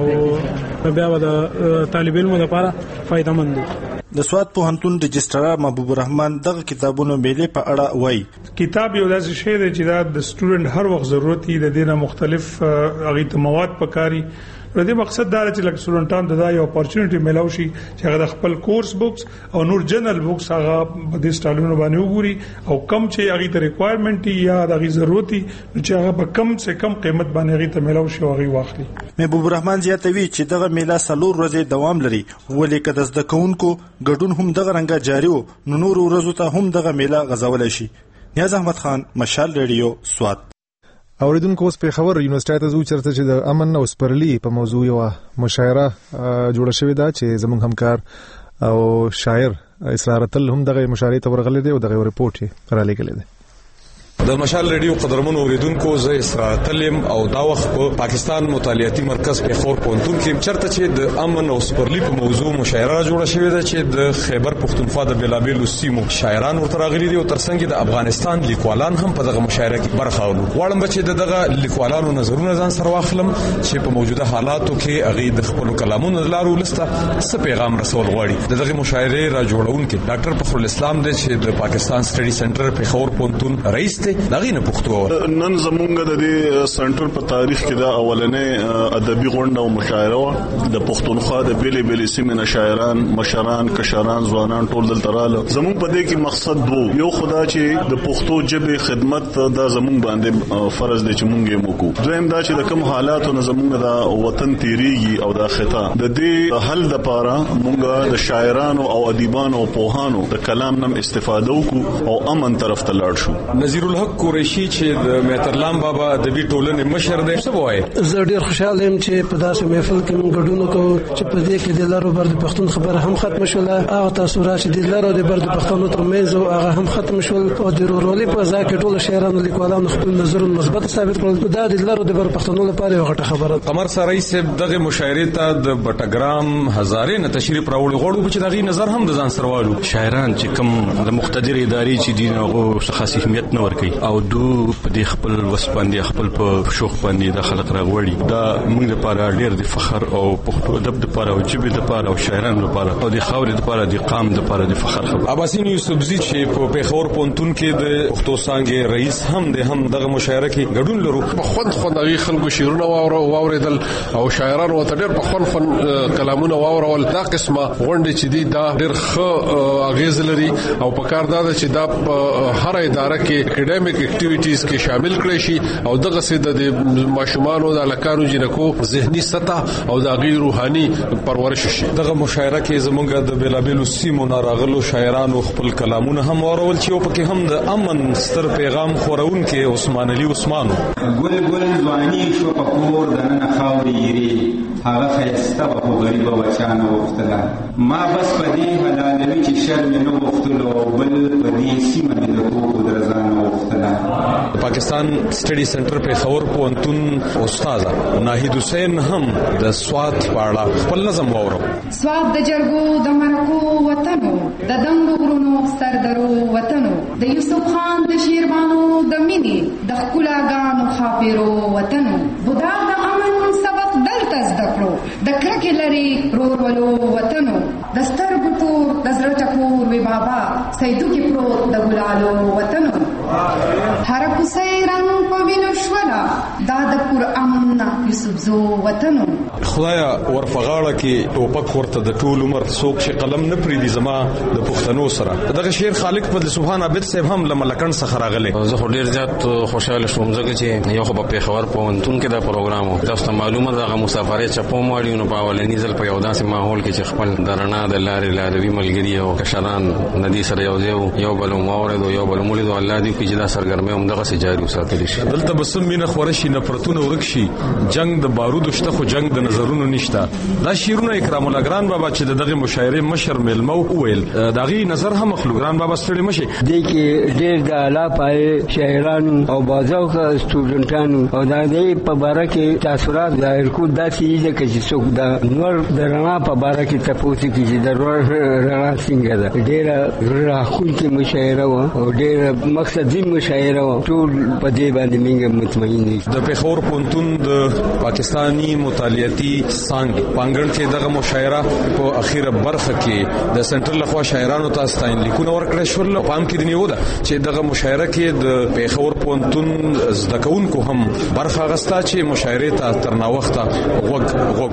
یا بیا د طالب علمو لپاره فائدہ مند دي. د سوات پوهنتون رجسټرار محبوب الرحمن دغه کتابونو میلې په اړه وایي کتاب یو داسې شی دی چې د سټوډنټ هر وخت ضرورت دی. د دې نه مختلف هغه مواد پکاري. د دې مقصد دا چې لکه سټوډنټان د یو اپورچونټی ملاو شي چې هغه د خپل کورس بوکس او نور جنرال بوکس هغه په دې سټالونو باندې وګوري او کم چې هغه ته ریکوایرمنت یا هغه ضرورت دی چې هغه په کم څه کم قیمت باندې هغه ته ملاو شي او هغه واخلي. محبوب الرحمن زیاتوي چې دغه میله 4 ورځې دوام لري ولې که د زده کوونکو ګډون هم دغه رنګه جاری وو نو نور ورځو ته هم دغه میله غځولای شي. نیاز احمد خان مشال ریډیو سوات. اوریدونکو اوس په خبر یونیورسيټي ته زو چرته چې د امن او سپرلی په موضوع یو مشاعره جوړه شوې ده چې زموږ همکار او شاعر اسرار تل هم دغه مشاعره ته ورغلي دي او دغه ریپورت یې را لګلې ده. د مشال ریډیو قدرمنو اوریدونکو زه اسرار تلم او دا وخت په پاکستان مطالعاتي مرکز پیښور پونتون کې چرته چې د امن او سپرلی په موضوع مشاعره جوړه شوې ده چې د خیبر پښتونخوا د بلابل سیمو شاعران ورته راغلي دي او ترڅنګ د افغانستان لیکوالان هم په دغه مشاعره کې برخه اخلي. غواړم چې دغه لیکوالانو نظرونه ځان سره واخلم چې په موجوده حالاتو کې هغه د خپل کلامونو لارو لسته څه پیغام رسول غواړي. دغه مشاعره را جوړونکي ډاکټر فخر الاسلام دی چې د پاکستان سټډي سنټر پیښور پونتون رئیس دغه نه پښتو نن زمونږ د دې سنټر په تاریخ کې دا اولنې ادبي غونډه او مشاعره د پښتونخوا د بیلې بیلې سیمې شاعران مشران کشران ځوانان ټول دلته رااله. زمونږ په دې کې مقصد وو یو خدا چې د پښتو ژبې خدمت دا زمونږ باندې فرض دی چې مونږ یې وکړو. دویم دا چې د کوم حالاتو نه زمونږ د وطن تیریږي او د خطا د دې حل لپاره مونږ د شاعرانو او ادیبانو او پوهانو د کلام نم استفاده وکړو او امن طرف ته لاړ شو. نذیر الحق قریشی چې د مهترلام بابا ادبي ټولنې مشر دی څه وایي؟ زه ډیر خوشاله یم چې په داسې محفل کې موږ ګډون کوو چې په دې کې د لارو بر د پښتون خبره هم ختم شوله. هغه تاثیرات چې د لارو د بر د پښتنو ترمنځ هغه هم ختم شول او د رورولي په ځای کې ټول شاعرانو لیکوالانو خپل نظرونه مثبت ثابت کړل. دا د لارو د بر پښتنو لپاره یو غټه خبره. قمر سرای صاحب دغه مشاعره ته د بټګرام هزارې نه تشریف راوړي غواړو چې دغه نظر هم د ځان سره والو. شاعران چې کوم د مقتدر ادارې چې دین هغه خاص اهمیت نه ورکي او دو په دې خپل وسپاندې خپل په شوخ باندې د خلک راغوړي. دا موږ لپاره ډېر د فخر او پښتو ادب لپاره او جبه لپاره او شاعرانو لپاره او د خاورې لپاره د قام لپاره د فخر خبر. عباسین یوسفزی چې په پیښور پونتون کې د پښتو څنګه رئیس هم د هم دغه مشاعره کې ګډون لرو. په خوندغي خلکو شعرونه واوریدل او شاعرانو ته ډېر په خون کلامونه واورول. دا قسمه غونډه چې دی دا ډېر ښه اغیز لري او په کار دا چې دا په هر اداره کې اکیډمیک اکټیویټیز کې شامل کړي شي او دغه سید د ماشومانو د لکانو جنکو ذهني سطح او د غیر روحاني پرورش شي. دغه مشاعره کې زمونږ د بلابل سیمو ناراغلو شاعرانو خپل کلامونه هم اورول چې په کې هم د امن ستر پیغام خورون کې عثمان علي عثمانو ګل ګل ځواني شو په کور د نن خاورې یری هغه خیسته و خو غریبه بچانه وغوښتله ما بس په دې حلالوي چې شر مې نه غوښتلو بل په دې سیمه مې د کوکو درزا نه غوښتله. پاکستان سټډي سنټر پېښور پوهنتون استاد ناهید حسین هم د سوات په اړه خپل نظم واورو. سوات د جرګو د مرکو وطنو د دنګو غرونو سردرو وطنو د یوسف خان د شیربانو د مینې د ښکلاګانو خاپیرو وطنو بودا د امن سبق دلته زده کړو د کرکې لرې رورولو وطنو د سترګو تور د زړه ټکور وی بابا سیدو کې پروت د ګلالو وطنو هر کوڅه رنګ په وینو شوله دا د قرآن یوسف زو وطنو. خدایا ورفغاړه کې ټوپک ورته د ټول عمر څوک چې قلم نه پریدي زما د پښتنو سره. دغه شعر خالق فضل سبحان عابد صاحب هم لملکن څخه راغلی. زه خو ډیر زیات خوشاله شوم ځکه چې یو خو په پېښور پوهنتون کې دا پروګرام و. تاسو ته معلومه ده هغه مسافرې چپو ماړي نو په اولنی ځل په یو داسې ماحول کې چې خپل درنا د لارې لاروي ملګري او کشران ندي سره یو بل مورد او یو بل مولد الله دې چې دا سرګرمي هم دغه جاری وساتلی شي. دلته بسم مینه خورشي نفرتونه ورکشي جنگ د بارود شته خو جنگ د نظرونو نشته. دا شیرونه اکرام الله ګران بابا چې دغه مشاعره مشر ملمو وویل داغي نظر هم مخلوق ګران بابا ستړي مشي دي کې ډېر د اعلی پای شاعرانو او بازو سټوډنټانو او د دې په باره کې تاثرات ظاهر کو داسې دي چې څوک د نور درنا په باره کې تاسو کې چې د رڼا څنګه ده ډېر راخون کې مشاعره او ډېر مقصدي مشاعره ټول په دې باندې موږ مطمئن یو. د پېښور پوهنتون د پاکستانی مطالعاتي څانګې پنګړ کې دغه مشاعره په اخیره برخه کې د سنټر لخوا شاعرانو ته ستاین لیکونه ورکړل شول. پام کې دی نیو ده چې دغه مشاعره کې د پېښور پوهنتون زده کوونکو هم برخه غستا چې مشاعره ته تر نا وخته غوږ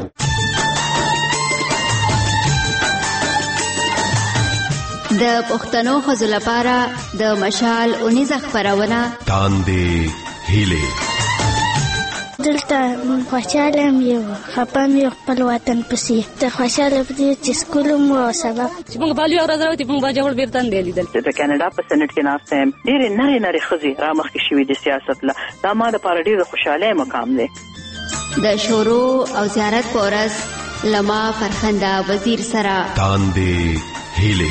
د پښتنو ښځو لپاره د مشال اونیزه خپرونه تاندې هیلې دلته خوشاله یو خپم یو خپل وطن پسې ته خوشاله پدې چې سکول مو سبق چې موږ بالو ورځ راوتی موږ باجوړ بیرته لیدل د کاناډا په سنټ کې ناستم ډېر نری خزي را مخ کې شوې د سیاست لا دا ما د پاره ډېر خوشاله مقام دی. د شورو او زیارت پورس لما فرخنده وزیر سره تاندې هیلې.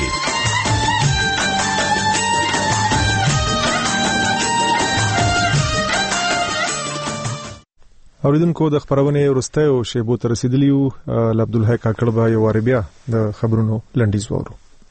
اوریدونکو د خبرونه ورستیو شیبو ته رسیدلیو عبدالحق کاکړ به یو وار بیا د خبرونو لنډیز وورو.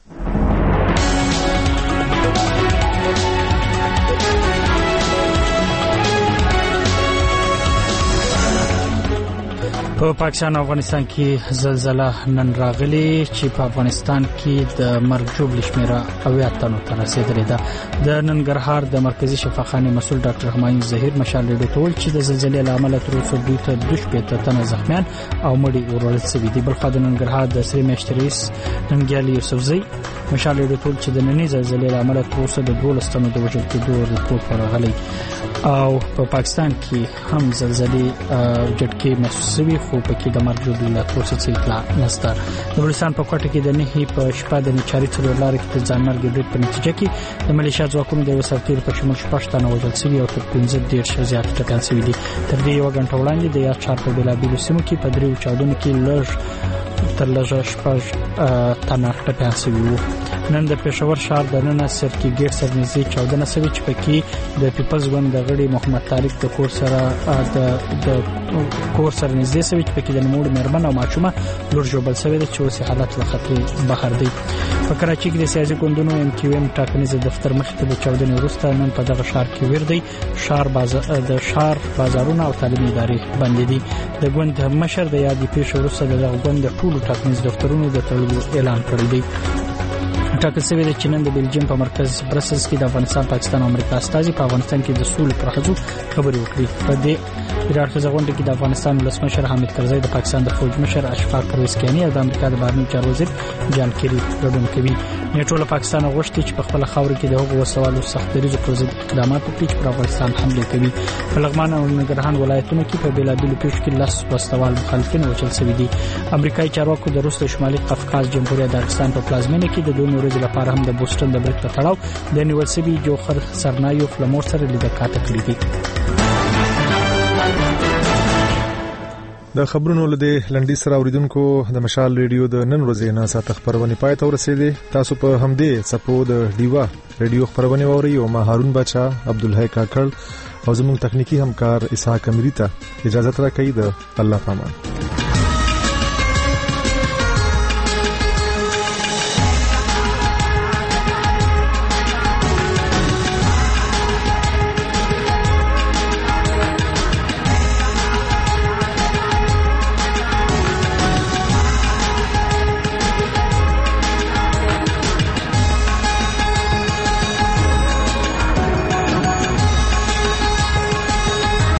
په پاکستان او افغانستان کې زلزلہ نن راغلی چې په افغانستان کې د مرګ جوړ شمیره 80 تنو ته رسیدلې ده. د ننګرهار د مرکزی شفاخانه مسول ډاکټر همایون زهیر مشال ډیډو ټول چې د زلزلې لامل تر اوسه دوی ته 2 تنه زخمیان او مړي ورول شوي دي. بلخو د ننګرهار د سری مشتریس ننګیالي یوسفزئی مشال ډیډو ټول چې د نننۍ زلزلې لامل تر اوسه د 12 تنو د وژل کېدو ریپورت ورغلی. او په پاکستان کې هم زلزلې جټکې محسوسوي خو پکې د مرګ جوړ لا ترڅو څه اطلاع نشته. د بلوچستان په کوټه کې د نهي په شپه د نچاري څلور لارې کې د ځانمرګ بریټ په نتیجه کې د ملیشیا ځواکونو د وسرتیر په شمول شپږ وژل شوي او تر 15 زیات ټکان شوي دي. تر دې یو غنټه وړاندې د یاد چار په بلابیلو سیمو کې په دریو چاودنو کې تر لږه شپږ تنه ټکان شوي وو. نن د پېښور ښار د نن سرکی ګیټ سره نږدې چاودنه شوې چې پکې د پیپلز ګوند د غړي محمد طارق د کور سره نږدې شوې چې پکې د نموړ مېرمن او ماشومه لور جوړل شوې ده چې اوس حالت له خطر بهر دی. په کراچۍ کې د سیاسي ګوندونو ام کیو ام ټاکنیز دفتر مخ ته د چاودنې وروسته نن په دغه ښار کې ور دی. د ښار بازارونه او تعلیمي ادارې بند دي. د ګوند مشر د یادې پیښې وروسته د ګوند ټولو ټاکنیز دفترونو د تړلو اعلان کړی دی. ټاکل شوی دی چې نن د بلجیم په مرکز برسلز کې د افغانستان، پاکستان او امریکا استازي په افغانستان کې د سولې پر هڅو خبرې وکړي. په دې راځي غونډه کې د افغانستان ولسمشر حامد کرزی، د پاکستان د فوج مشر اشفاق پرویز کیانی او د امریکا د بهرنیو چارو وزیر جان کیری ګډون کوي. نیټو له پاکستان غوښتي چې په خپل خاور کې د هغو وسوالو سخت دریزو پر ضد اقدامات وکړي چې پر افغانستان حمله کوي. په لغمان او ننګرهار ولایتونو کې په بیلابیلو پیښو کې لاس وسوال مخالفین وچل شوي دي. امریکایي چارواکو د روس د شمالي قفقاز جمهوریت داغستان په پلازمینه کې د 2 ورځې لپاره هم د بوسټن د برید په تړاو د نیول شوي جوخر سرنایو فلمور سره لیدل کاته کړی دي. د خبرونو له لنډي سره اوریدونکو د مشال ریډیو د نن ورځې نه ساته خبرونه پای ته ورسېدې. تاسو په همدې صفو د ډیوا ریډیو خبرونه ووري او ما هارون بچا عبدالحی کاکړ او زموږ تخنیکی همکار اسحاق امری ته اجازه راکړئ. د الله پامان.